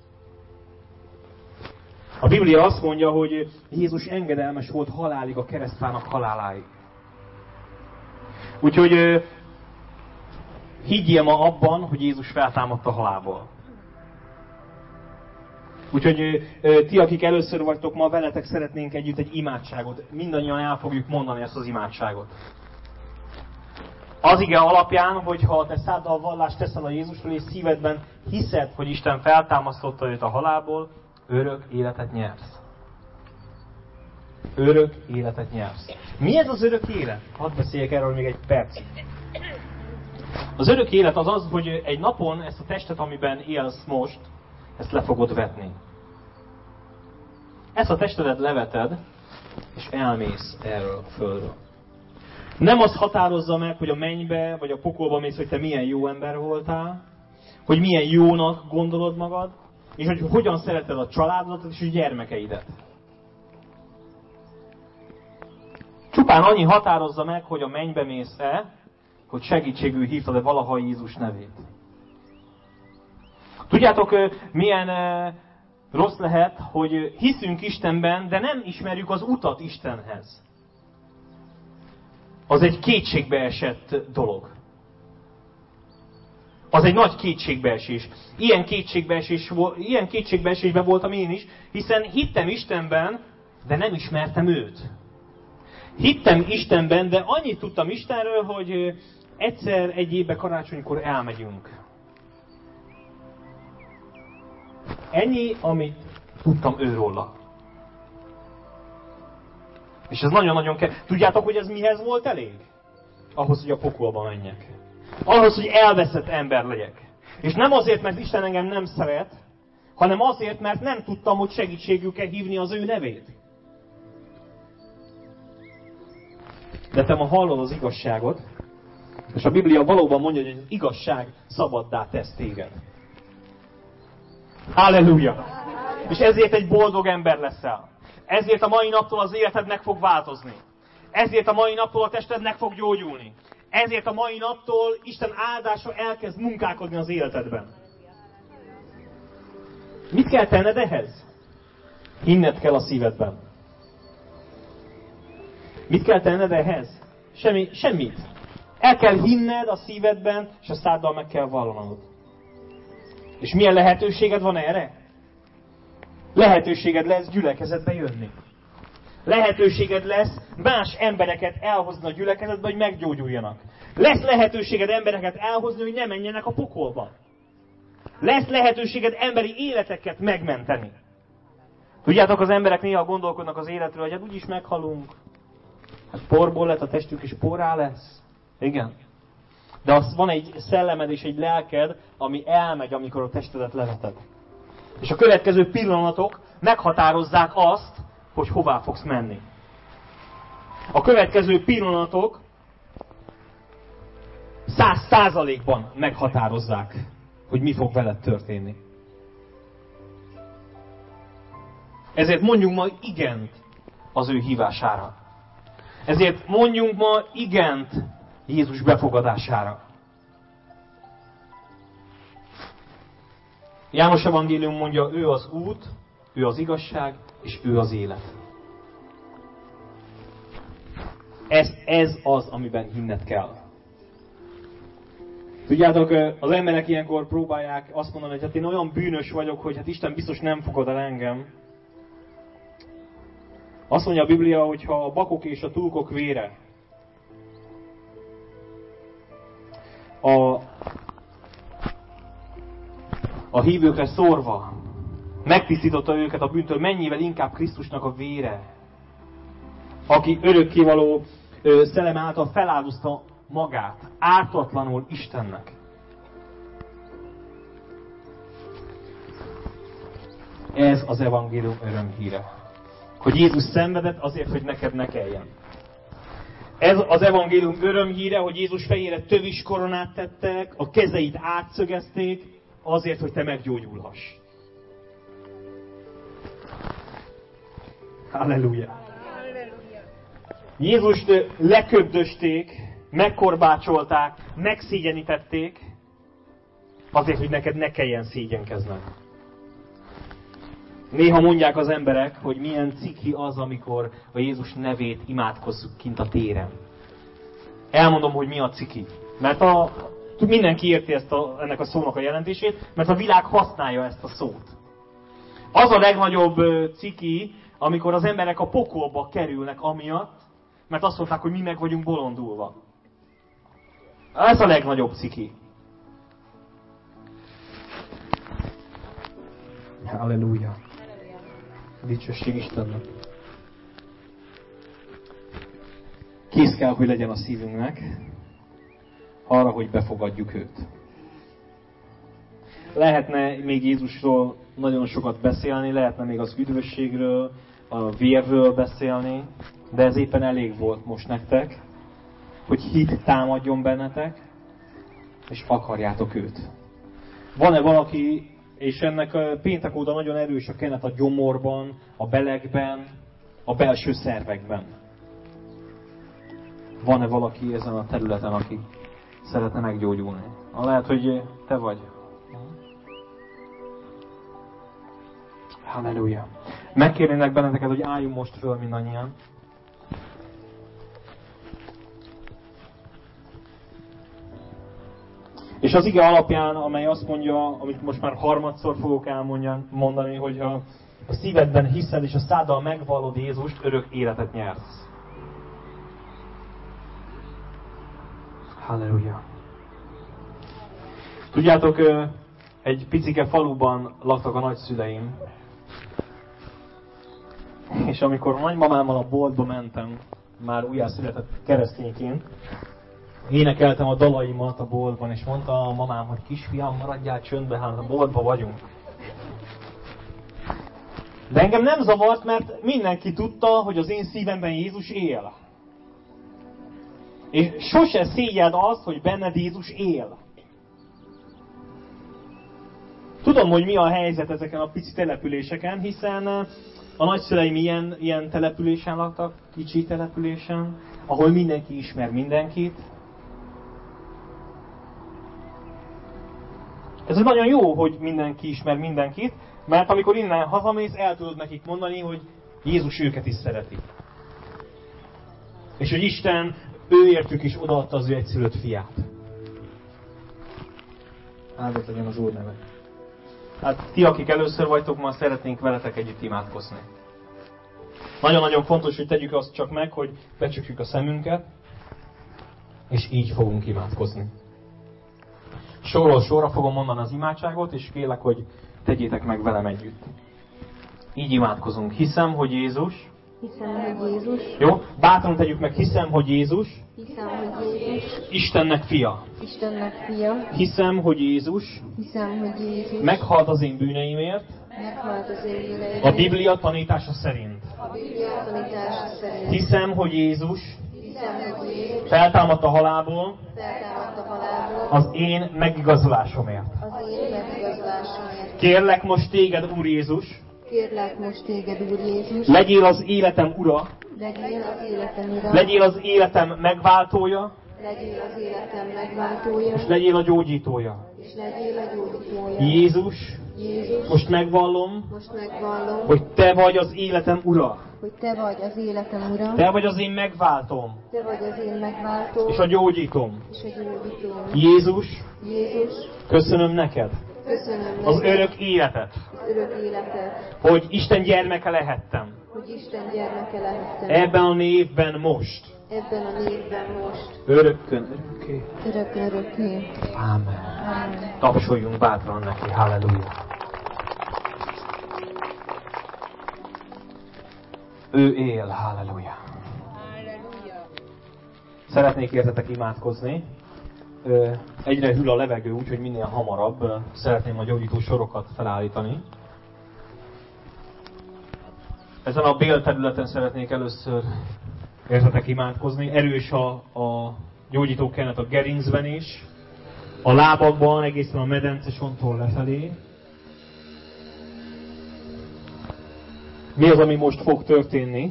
A Biblia azt mondja, hogy Jézus engedelmes volt halálig, a keresztfának haláláig. Úgyhogy higgyél ma abban, hogy Jézus feltámadt a halálból. Úgyhogy ti, akik először vagytok ma, veletek szeretnénk együtt egy imádságot. Mindannyian el fogjuk mondani ezt az imádságot. Az ige alapján, hogyha te száddal vallást teszel a Jézusról, és szívedben hiszed, hogy Isten feltámasztotta őt a halálból, örök életet nyersz. Örök életet nyersz. Mi ez az örök élet? Hadd beszéljek erről még egy percig. Az örök élet az az, hogy egy napon ezt a testet, amiben élsz most, ezt le fogod vetni. Ezt a testedet leveted, és elmész erről a földről. Nem az határozza meg, hogy a mennybe vagy a pokolba mész, hogy te milyen jó ember voltál, hogy milyen jónak gondolod magad, és hogy hogyan szereted a családodat és a gyermekeidet. Csupán annyi határozza meg, hogy a mennybe mész-e, hogy segítségül hívtad-e valaha Jézus nevét. Tudjátok, milyen rossz lehet, hogy hiszünk Istenben, de nem ismerjük az utat Istenhez. Az egy kétségbeesett dolog. Az egy nagy kétségbeesés. Ilyen, kétségbeesés, ilyen kétségbeesésben voltam én is, hiszen hittem Istenben, de nem ismertem őt. Hittem Istenben, de annyit tudtam Istenről, hogy egyszer egy évben karácsonykor elmegyünk. Ennyi, amit tudtam őróla. És ez nagyon-nagyon kell. Tudjátok, hogy ez mihez volt elég? Ahhoz, hogy a pokolba menjek. Ahhoz, hogy elveszett ember legyek. És nem azért, mert Isten engem nem szeret, hanem azért, mert nem tudtam, hogy segítségül kell hívni az ő nevét. De te ma hallod az igazságot, és a Biblia valóban mondja, hogy az igazság szabaddá tesz téged. Halleluja! És ezért egy boldog ember leszel. Ezért a mai naptól az életed meg fog változni. Ezért a mai naptól a tested meg fog gyógyulni. Ezért a mai naptól Isten áldása elkezd munkálkodni az életedben. Mit kell tenned ehhez? Hinned kell a szívedben. Mit kell tenned ehhez? Semmi, semmit. El kell hinned a szívedben, és a száddal meg kell vallanod. És milyen lehetőséged van erre? Lehetőséged lesz gyülekezetbe jönni. Lehetőséged lesz más embereket elhozni a gyülekezetbe, hogy meggyógyuljanak. Lesz lehetőséged embereket elhozni, hogy ne menjenek a pokolba. Lesz lehetőséged emberi életeket megmenteni. Tudjátok, az emberek néha gondolkodnak az életről, hogy hát úgyis meghalunk. Hát porból lett a testünk, és porrá lesz. Igen. De az van egy szellemed és egy lelked, ami elmegy, amikor a testedet leveted. És a következő pillanatok meghatározzák azt, hogy hová fogsz menni. A következő pillanatok száz százalékban meghatározzák, hogy mi fog veled történni. Ezért mondjunk ma igent az ő hívására. Ezért mondjunk ma igent Jézus befogadására. János evangélium mondja, ő az út, ő az igazság, és ő az élet. Ez, ez az, amiben hinned kell. Tudjátok, az emberek ilyenkor próbálják azt mondani, hogy hát én olyan bűnös vagyok, hogy hát Isten biztos nem fogad el engem. Azt mondja a Biblia, hogy ha a bakok és a tulkok vére a, a hívőkre szórva megtisztította őket a bűntől, mennyivel inkább Krisztusnak a vére, aki örökkévaló szellem által feláldozta magát, ártatlanul Istennek. Ez az evangélium örömhíre. Hogy Jézus szenvedett azért, hogy neked ne kelljen. Ez az evangélium örömhíre, hogy Jézus fejére tövis koronát tettek, a kezeit átszögezték, azért, hogy te meggyógyulhass. Halleluja! Jézust leköbdösték, megkorbácsolták, megszégyenítették, azért, hogy neked ne kelljen szégyenkezned. Néha mondják az emberek, hogy milyen ciki az, amikor a Jézus nevét imádkozzuk kint a téren. Elmondom, hogy mi a ciki. Mert a, mindenki érti ezt a, ennek a szónak a jelentését, mert a világ használja ezt a szót. Az a legnagyobb ciki, amikor az emberek a pokolba kerülnek amiatt, mert azt mondták, hogy mi meg vagyunk bolondulva. Ez a legnagyobb ciki. Halleluja. Dicsőség Istennek. Kész kell, hogy legyen a szívünknek arra, hogy befogadjuk őt. Lehetne még Jézusról nagyon sokat beszélni, lehetne még az üdvösségről, a vérről beszélni, de ez éppen elég volt most nektek, hogy hit támadjon bennetek, és akarjátok őt. Van-e valaki, és ennek a péntek óta nagyon erős a kenet a gyomorban, a belegben, a belső szervekben? Van-e valaki ezen a területen, aki szeretne meggyógyulni? Lehet, hogy te vagy. Halleluja. Megkérnének benneteket, hogy álljunk most föl mindannyian. És az ige alapján, amely azt mondja, amit most már harmadszor fogok elmondani, hogy ha a szívedben hiszed és a száddal megvallod Jézust, örök életet nyersz. Halleluja. Tudjátok, egy picike faluban laktak a nagyszüleim. És amikor a nagymamámmal a boltba mentem, már újjászületett keresztényként, énekeltem a dalaimat a boltban, és mondta a mamám, hogy kisfiam, maradjál csöndbe, hát a boltba vagyunk. De engem nem zavart, mert mindenki tudta, hogy az én szívemben Jézus él. És sose szégyeld azt, hogy benned Jézus él. Tudom, hogy mi a helyzet ezeken a pici településeken, hiszen a nagyszüleim ilyen, ilyen településen laktak, kicsi településen, ahol mindenki ismer mindenkit. Ez nagyon jó, hogy mindenki ismer mindenkit, mert amikor innen hazamész, el tudod nekik mondani, hogy Jézus őket is szereti. És hogy Isten őértük is odaadta az ő egyszülött fiát. Áldott legyen az Úr neve. Hát ti, akik először vagytok, ma szeretnénk veletek együtt imádkozni. Nagyon-nagyon fontos, hogy tegyük azt csak meg, hogy becsukjuk a szemünket, és így fogunk imádkozni. Sorról sorra fogom mondani az imádságot, és kérlek, hogy tegyétek meg velem együtt. Így imádkozunk. Hiszem, hogy Jézus. Hiszem, hogy Jézus. Jó? Bátran tegyük meg. Hiszem, hogy Jézus. Hiszem, hogy Jézus. Istennek fia. Istennek fia. Hiszem, hogy Jézus. Hiszem, hogy Jézus. Meghalt az én bűneimért. Meghalt az én bűneimért. A Biblia tanítása szerint. A Biblia tanítása szerint. Hiszem, hogy Jézus. Hiszem, hogy Jézus. Feltámadt a halálból. Feltámadt a halálból. Az én megigazulásomért. Az én megigazulásomért. Kérlek most téged, Úr Jézus. Kérlek most téged, Úr Jézus. Legyél az életem ura. Legyél az életem ura. Legyél az életem megváltója. Legyél az életem megváltója. És legyél a gyógyítója. És legyél a gyógyítója. Jézus. Jézus, most megvallom, most megvallom, hogy Te vagy az életem Ura. hogy Te vagy az életem Ura, Te vagy az én megváltom, Te vagy az én megváltóm, és a gyógyítom. és a gyógyítóm. Jézus, Jézus, köszönöm neked köszönöm az neked örök életet, az örök életet, hogy Isten gyermeke lehettem. hogy Isten gyermeke lehettem. Ebben a névben most. Ebben a névben most, Örökkön örökké. örökön örökké. Ámen. Amen. Tapsoljunk bátran neki. Halleluja. Ő él. Halleluja. Szeretnék értetek imádkozni. Egyre hűl a levegő, úgyhogy minél hamarabb szeretném a gyógyító sorokat felállítani. Ezen a Bél területen szeretnék először értetek imádkozni. Erős a, a gyógyító kenet a gerincben is, a lábakban, egészen a medencesonttól lefelé. Mi az, ami most fog történni?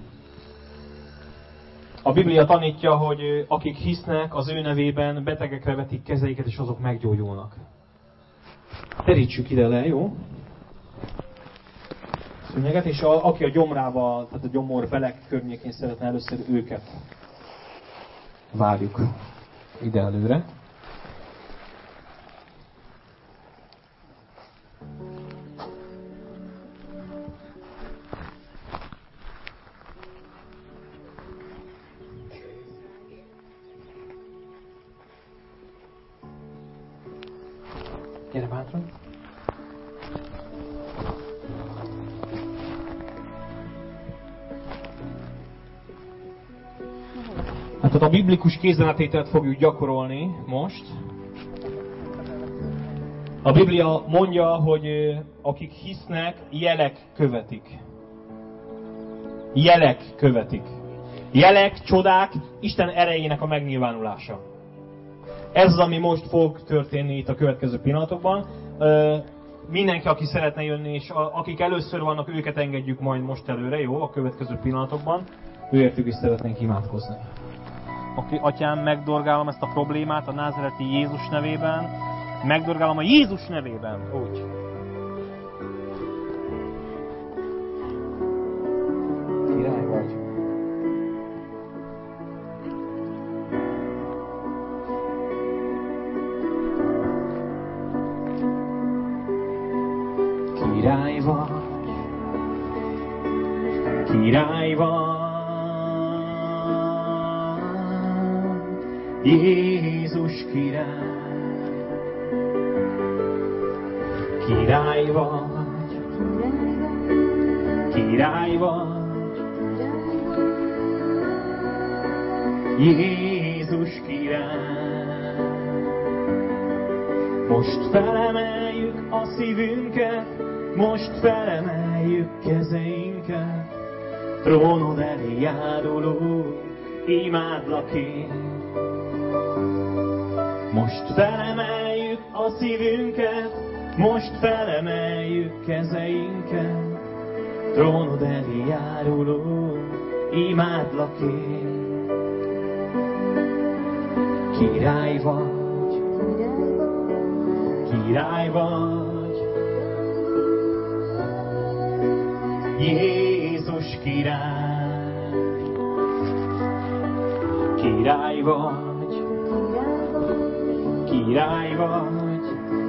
A Biblia tanítja, hogy akik hisznek az ő nevében, betegekre vetik kezeiket, és azok meggyógyulnak. Terítsük ide le, jó? Szőnyeget, és a, aki a gyomrával, tehát a gyomor belek környékén szeretne, először őket várjuk ide előre. Gyere bátran! Hát a biblikus kézzenetételt fogjuk gyakorolni most. A Biblia mondja, hogy akik hisznek, jelek követik. Jelek követik. Jelek, csodák, Isten erejének a megnyilvánulása. Ez az, ami most fog történni itt a következő pillanatokban. Mindenki, aki szeretne jönni, és akik először vannak, őket engedjük majd most előre, jó, a következő pillanatokban. Őértük is szeretnénk imádkozni. Oké, Atyám, megdorgálom ezt a problémát a názereti Jézus nevében. Megdorgálom a Jézus nevében. Úgy. Király vagy. Király vagy. Király vagy. Jézus király, király vagy, király vagy, Jézus király. Most felemeljük a szívünket, most felemeljük kezeinket, trónod elé járulunk, imádlak én. Most felemeljük a szívünket, most felemeljük kezeinket, trónod elé járulunk, imádlak én. Király vagy, király vagy, Jézus király, király vagy. Király vagy,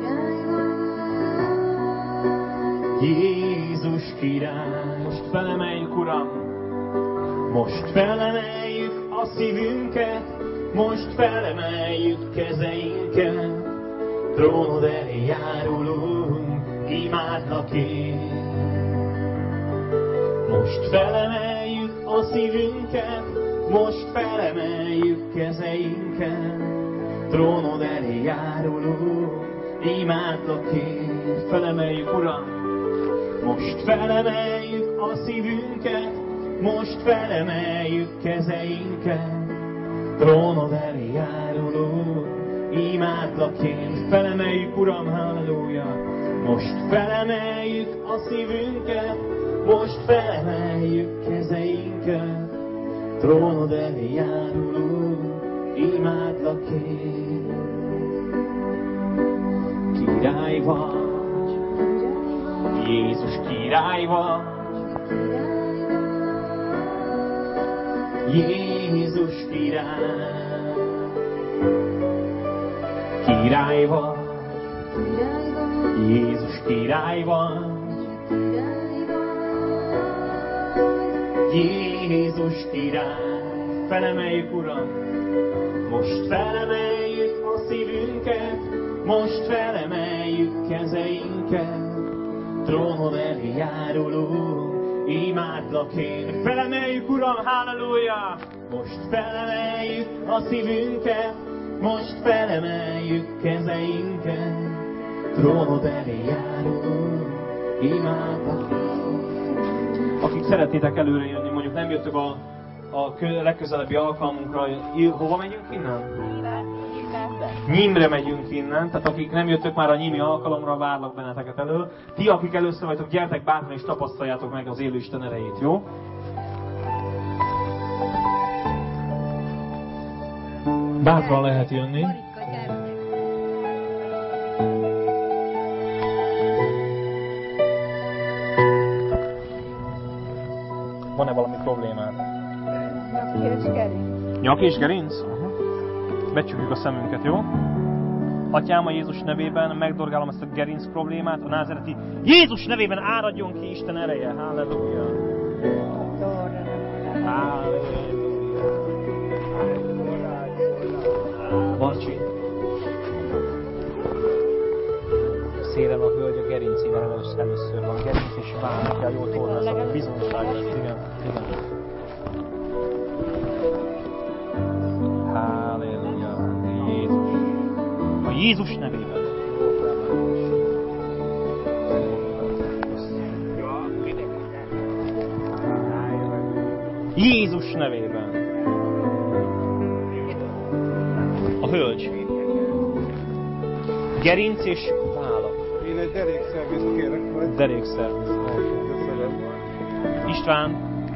Jézus király. Most felemeljük, Uram, most felemeljük a szívünket, most felemeljük kezeinket, trónod elé járulunk, imádlak én. Most felemeljük a szívünket, most felemeljük kezeinket, trónod elé járulunk, imádlak én. Felemeljük, Uram, most felemeljük a szívünket, most felemeljük kezeinket, trónod elé járulunk, imádlak én. Felemeljük, Uram, halleluja. Most felemeljük a szívünket, most felemeljük kezeinket, trónod elé járulunk, imádlak én. Király vagy, Jézus király vagy. Jézus király. Király vagy. Jézus király vagy. Jézus király. Felemeljük, Uram, most felemeljük a szívünket, most felemeljük kezeinket, trónod elé járulunk, imádlak én. Felemeljük, Uram, halleluja! Most felemeljük a szívünket, most felemeljük kezeinket, trónod elé járulunk, imádlak én. Akik szeretnétek előre jönni, mondjuk nem jöttök a, a legközelebbi alkalmunkra, hova megyünk innen? Nyímre megyünk innen, tehát akik nem jöttök már a nyími alkalomra, várlak benneteket elő. Ti, akik először vagytok, gyertek bátran és tapasztaljátok meg az élő Isten erejét, jó? Bátran lehet jönni. Van-e valami problémád? Nyak és gerinc. Nyak és gerinc? Becsukjuk a szemünket, jó? Atyám, a Jézus nevében megdorgálom ezt a gerinc problémát, a názereti Jézus nevében áradjon ki Isten ereje. Halleluja! Halleluja! Marcsi! Szélen a hölgy a gerincével először van. Gerinc és vár, neki a jól tornázni. Bizonyság lesz, igen. igen. Halleluja! Jézus! A Jézus nevében! Jézus nevében! A hölgy! Gerinc és vállak. Én egy derékszervizt kérek majd. Derékszervizt. István!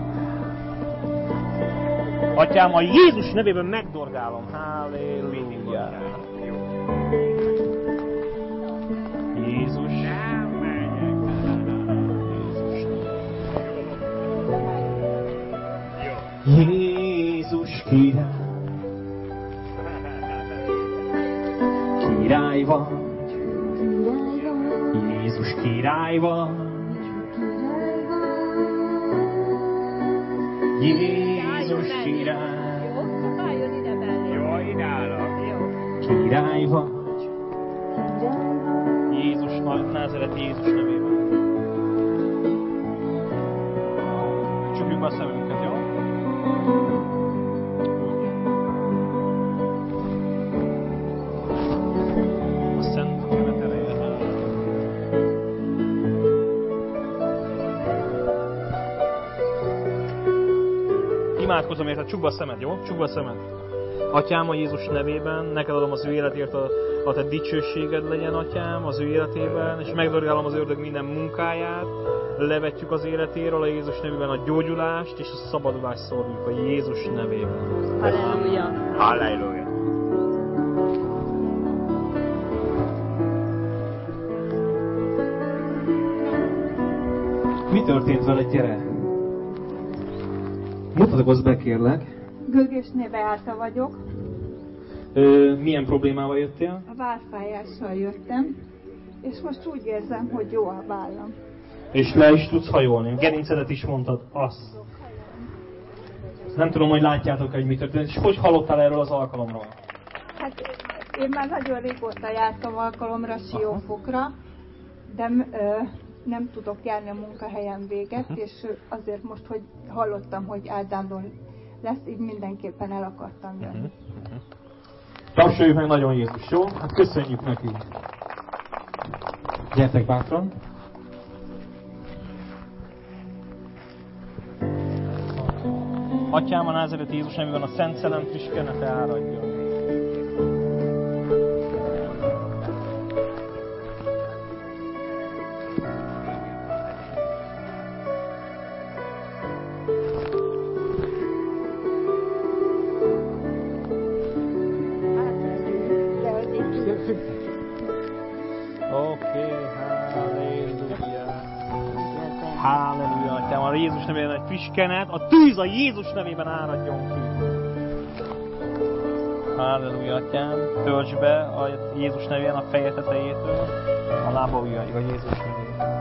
Atyám, a Jézus nevében megdorgálom. Halleluja! Jézus. Jézus király. Király vagy. Jézus király vagy. Jézus király. Jó, ide állok. Király vagy. Jézus, názereti Jézus nevében. Csukjuk be a szemünket, jó? A Szent Követ ereje. Imádkozom érted, csukd be a szemed, jó? Csukd be a szemed. Atyám, a Jézus nevében, neked adom az ő életért, a, a te dicsőséged legyen, Atyám, az ő életében, és megdorgálom az ördög minden munkáját, levetjük az életéről, a Jézus nevében a gyógyulást és a szabadulást szóljuk a Jézus nevében. Halleluja! Halleluja! Mi történt veled, gyere? Mutatkozz be, kérlek. Gőgésné Beáta vagyok. Ö, milyen problémával jöttél? A vállfájással jöttem, és most úgy érzem, hogy jó a vállam. És le is tudsz hajolni. Gerincedet is mondtad. Azt. Nem tudom, hogy látjátok, hogy mi történt. És hogy hallottál erről az alkalomról? Hát én már nagyon régóta jártam alkalomra, Siófokra, de ö, nem tudok járni a munkahelyem véget, uh-huh. és azért most, hogy hallottam, hogy Ádámról lesz, így mindenképpen el akartam jönni. Uh-huh. Uh-huh. Tapsoljuk meg nagyon Jézus, jó? Hát köszönjük neki. Gyertek bátran. Atyám, a názereti Jézus nevében a Szent Szellem friss kenete áradjon. Oké, halleluja. Halleluja, Atyám, a Jézus nevében egy friss kenet, a tűz a Jézus nevében áradjon ki. Halleluja, Atyám, töltsd be a Jézus nevében a feje tetejétől, a lába ujjaig a Jézus nevében.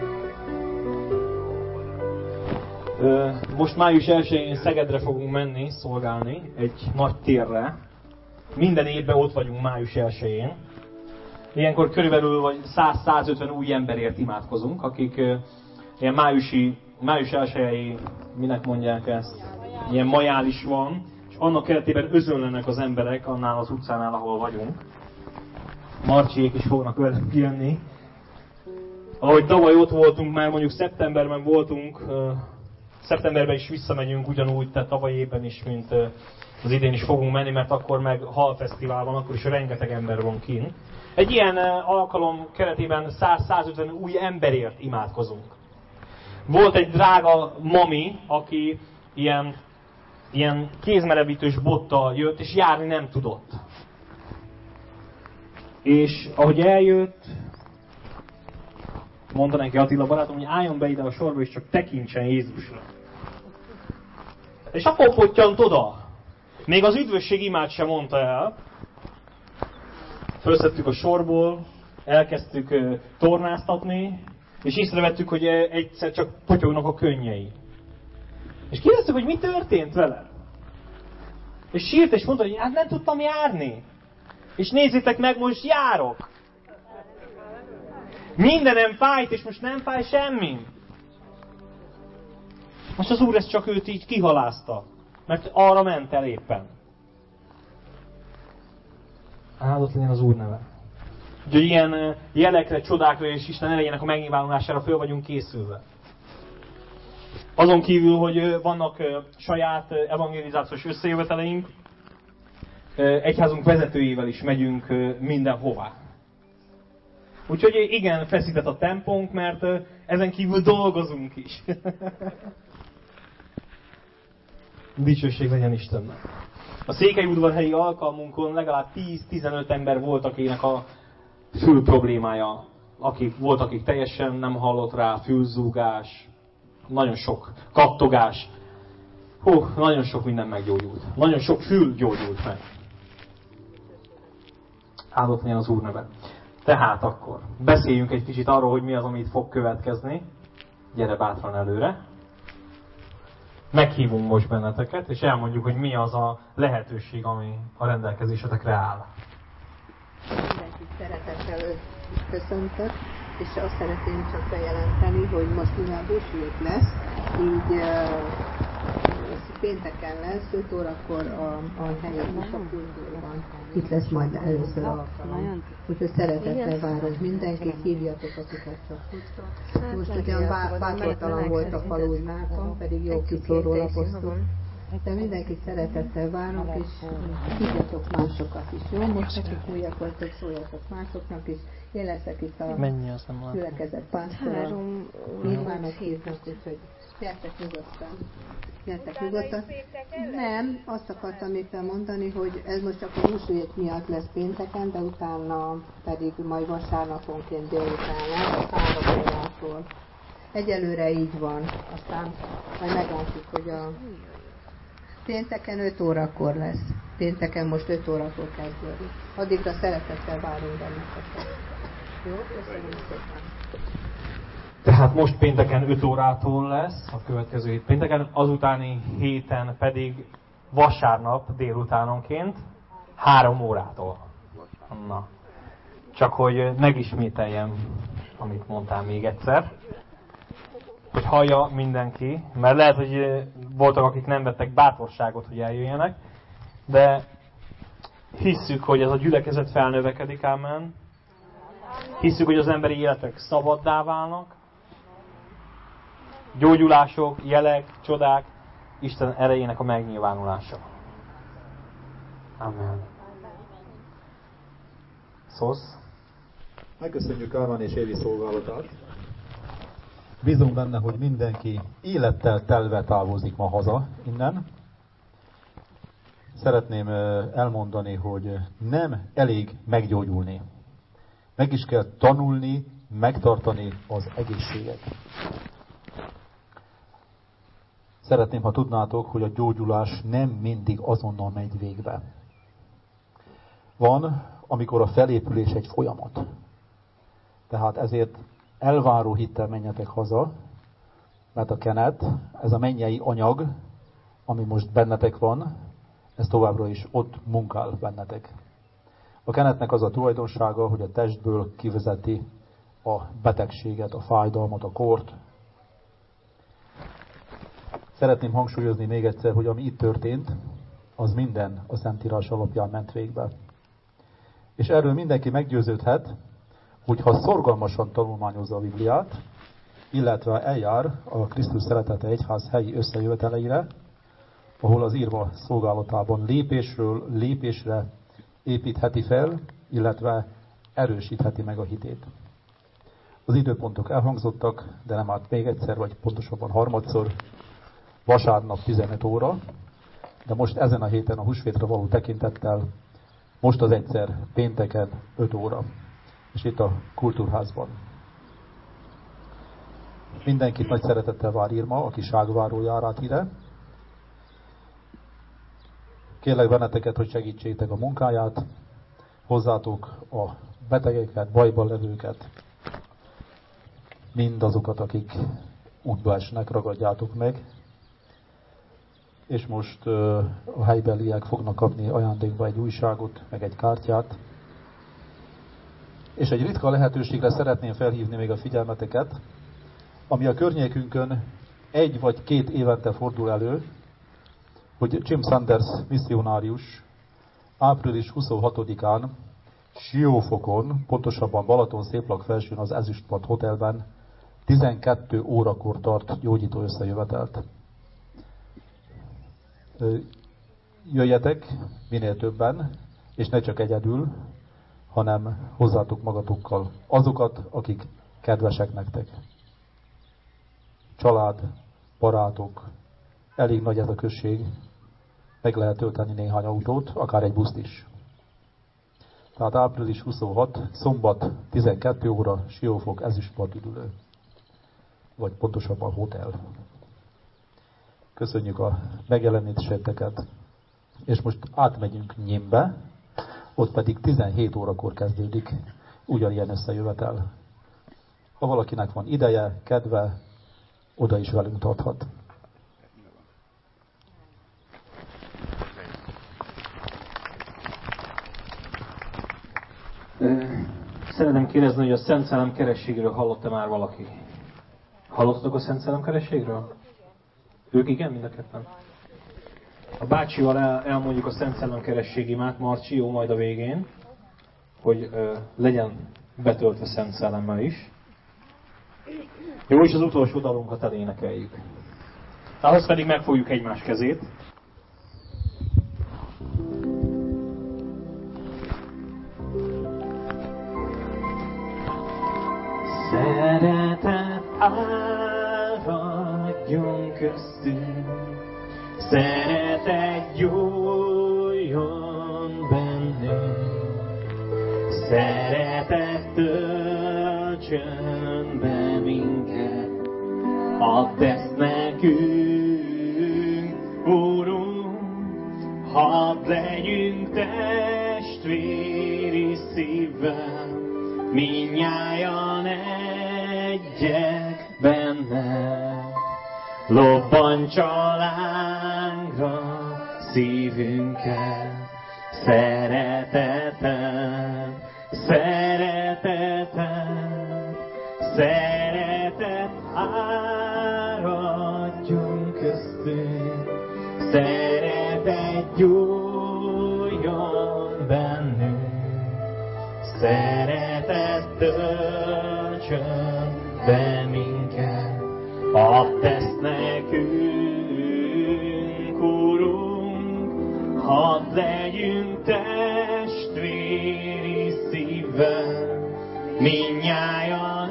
Most május elsején Szegedre fogunk menni, szolgálni, egy nagy térre. Minden évben ott vagyunk május elsején. Ilyenkor körülbelül vagy száz-százötven új emberért imádkozunk, akik ilyen májusi, május elsejei, minek mondják ezt, ilyen majális van, és annak keretében özönlenek az emberek annál az utcánál, ahol vagyunk. Marcsiék is fognak velünk jönni. Ahogy tavaly ott voltunk, már mondjuk szeptemberben voltunk, szeptemberben is visszamegyünk ugyanúgy, tehát tavaly évben is, mint az idén is fogunk menni, mert akkor meg halfesztivál van, akkor is rengeteg ember van kint. Egy ilyen alkalom keretében száz-százötven új emberért imádkozunk. Volt egy drága mami, aki ilyen, ilyen kézmerevítős bottal jött, és járni nem tudott. És ahogy eljött, mondta neki Attila barátom, hogy álljon be ide a sorba, és csak tekintsen Jézusra. És akkor pottyant oda. Még az üdvösség imát sem mondta el. Fölszedtük a sorból, elkezdtük uh, tornáztatni, és észrevettük, hogy egyszer csak potyognak a könnyei. És kérdeztük, hogy mi történt vele. És sírt, és mondta, hogy hát nem tudtam járni. És nézzétek meg, most járok. Mindenem fájt, és most nem fáj semmi. Most az Úr ezt csak őt így kihalázta. Mert arra ment el éppen. Áldott legyen az Úr neve. Úgyhogy ilyen jelekre, csodákra és Isten erejének a megnyilvánulására föl vagyunk készülve. Azon kívül, hogy vannak saját evangelizációs összejöveteleink, egyházunk vezetőjével is megyünk mindenhová. Úgyhogy igen, feszített a tempónk, mert ezen kívül dolgozunk is. Dicsőség legyen Istennek. A székelyudvarhelyi alkalmunkon legalább tíz-tizenöt ember volt, akinek a fül problémája. Akik, volt, akik teljesen nem hallott rá, fülzúgás, nagyon sok kattogás. Hú, nagyon sok minden meggyógyult. Nagyon sok fül gyógyult meg. Áldott legyen az Úr neve. Tehát akkor beszéljünk egy kicsit arról, hogy mi az, amit fog következni. Gyere bátran előre. Meghívunk most benneteket, és elmondjuk, hogy mi az a lehetőség, ami a rendelkezésetekre áll. Mindenkit szeretettel köszöntök, és azt szeretném csak bejelenteni, hogy most mivel búsult lesz, így uh, pénteken lesz, öt órakor a, a helyen is a küldőben. Itt lesz majd először alkalom. Úgyhogy szeretettel várunk mindenkit, hívjatok, akiket csak tudtok. Most ugyan bátortalan volt a faluználkon, pedig jó kiszórólapoztuk. De mindenkit szeretettel várunk, és hívjatok másokat is. Jó, most akik újak voltok, szóljatok másoknak is. Én leszek itt a gyülekezet pásztora. Nyilvános hívnak, úgyhogy gyertek nyugodtan. Gyertek nyugodtan. Nem, azt akartam éppen mondani, hogy ez most csak a húsvét miatt lesz pénteken, de utána pedig majd vasárnaponként délután lesz, három órától. Egyelőre így van, aztán majd meglátjuk, hogy a pénteken öt órakor lesz. Pénteken most öt órakor kezdődik. Addigra szeretettel várunk benneteket. Jó, köszönöm szépen. Tehát most pénteken öt órától lesz, a következő hét pénteken, azutáni héten pedig vasárnap délutánonként három órától. Na, csak hogy megismételjem, amit mondtál még egyszer, hogy hallja mindenki, mert lehet, hogy voltak, akik nem vettek bátorságot, hogy eljöjjenek, de hisszük, hogy ez a gyülekezet felnövekedik, ámen. Hisszük, hogy az emberi életek szabaddá válnak. Gyógyulások, jelek, csodák, Isten erejének a megnyilvánulása. Amen. Szósz? Megköszönjük Árván és Évi szolgálatát. Bízunk benne, hogy mindenki élettel telve távozik ma haza innen. Szeretném elmondani, hogy nem elég meggyógyulni. Meg is kell tanulni, megtartani az egészséget. Szeretném, ha tudnátok, hogy a gyógyulás nem mindig azonnal megy végbe. Van, amikor a felépülés egy folyamat. Tehát ezért elváró hittel menjetek haza, mert a kenet, ez a mennyei anyag, ami most bennetek van, ez továbbra is ott munkál bennetek. A kenetnek az a tulajdonsága, hogy a testből kivezeti a betegséget, a fájdalmat, a kort. Szeretném hangsúlyozni még egyszer, hogy ami itt történt, az minden a Szentírás alapján ment végbe. És erről mindenki meggyőződhet, hogy ha szorgalmasan tanulmányozza a Bibliát, illetve eljár a Krisztus Szeretete Egyház helyi összejöveteleire, ahol az írva szolgálatában lépésről lépésre építheti fel, illetve erősítheti meg a hitét. Az időpontok elhangzottak, de nem át még egyszer, vagy pontosabban harmadszor, vasárnap tizenöt óra, de most ezen a héten a húsvétra való tekintettel, most az egyszer pénteken öt óra, és itt a Kultúrházban. Mindenkit nagy szeretettel vár Irma, aki Ságvárról jár át ide. Kérlek benneteket, hogy segítsétek a munkáját, hozzátok a betegeket, bajban levőket, mindazokat, akik útba esnek, ragadjátok meg. És most uh, a helybeliek fognak kapni ajándékba egy újságot, meg egy kártyát. És egy ritka lehetőségre szeretném felhívni még a figyelmeteket, ami a környékünkön egy vagy két évente fordul elő, hogy Jim Sanders misszionárius április huszonhatodikán Siófokon, pontosabban Balaton Széplak felsőn az Ezüstpart Hotelben tizenkét órakor tart gyógyító összejövetelt. Jöjjetek minél többen, és ne csak egyedül, hanem hozzátok magatokkal azokat, akik kedvesek nektek. Család, barátok, elég nagy ez a község, meg lehet tölteni néhány autót, akár egy buszt is. Tehát április huszonhatodika, szombat tizenkét óra, Siófok, Ezüstpart üdülő. Vagy pontosabban hotel. Köszönjük a megjelenítéseteket. És most átmegyünk Nyimbe, ott pedig tizenhét órakor kezdődik ugyanilyen összejövetel. Ha valakinek van ideje, kedve, oda is velünk tarthat. Szeretném kérdezni, hogy a Szent Szellem kerességről hallotta már valaki? Hallottatok a Szent Szellem kerességről? Ők igen, mind a ketten? A bácsival el, elmondjuk a Szent Szellem keresség imát, Marcsi, jó majd a végén, hogy ö, legyen betöltve Szent Szellemmel is. Jó, és az utolsó dalunkat elénekeljük. Ahhoz pedig megfogjuk egymás kezét. Szeretet áradjon köztünk, szeretet gyújjon bennünk, szeretet töltsön be minket, add ezt nekünk, Úrunk, hadd legyünk testvéri szívvel, mindnyájan egyek benned, lobbantsa lángra szívünket, szereteted, szereteted, szeretet áradjon köztünk, szeretet gyújjon bennünk, szeretet töltsön be minket, add ezt nekünk, Úrunk, hadd legyünk testvéri szívvel, mindnyájan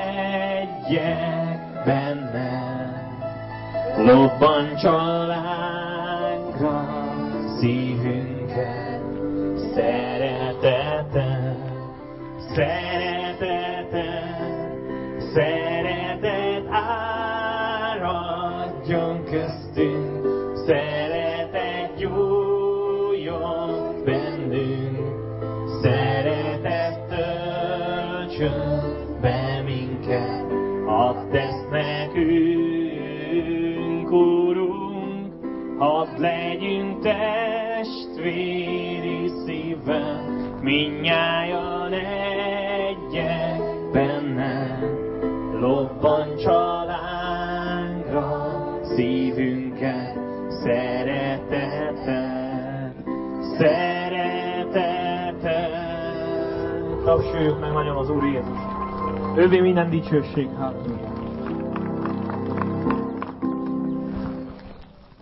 egyek benned, lobbantsa lángra szívünket, szereteted, szereteted, szeretet áradjon közt töltsön be minket, hadd ezt nekünk, Urunk, hadd legyünk testvéri szívvel, mindnyájan egyek benne, lobbantsa lángra szívünket, szeretetet, szeretetet. Tapsoljuk meg nagyon az Úr Jézus. Ővé minden dicsőség, hála.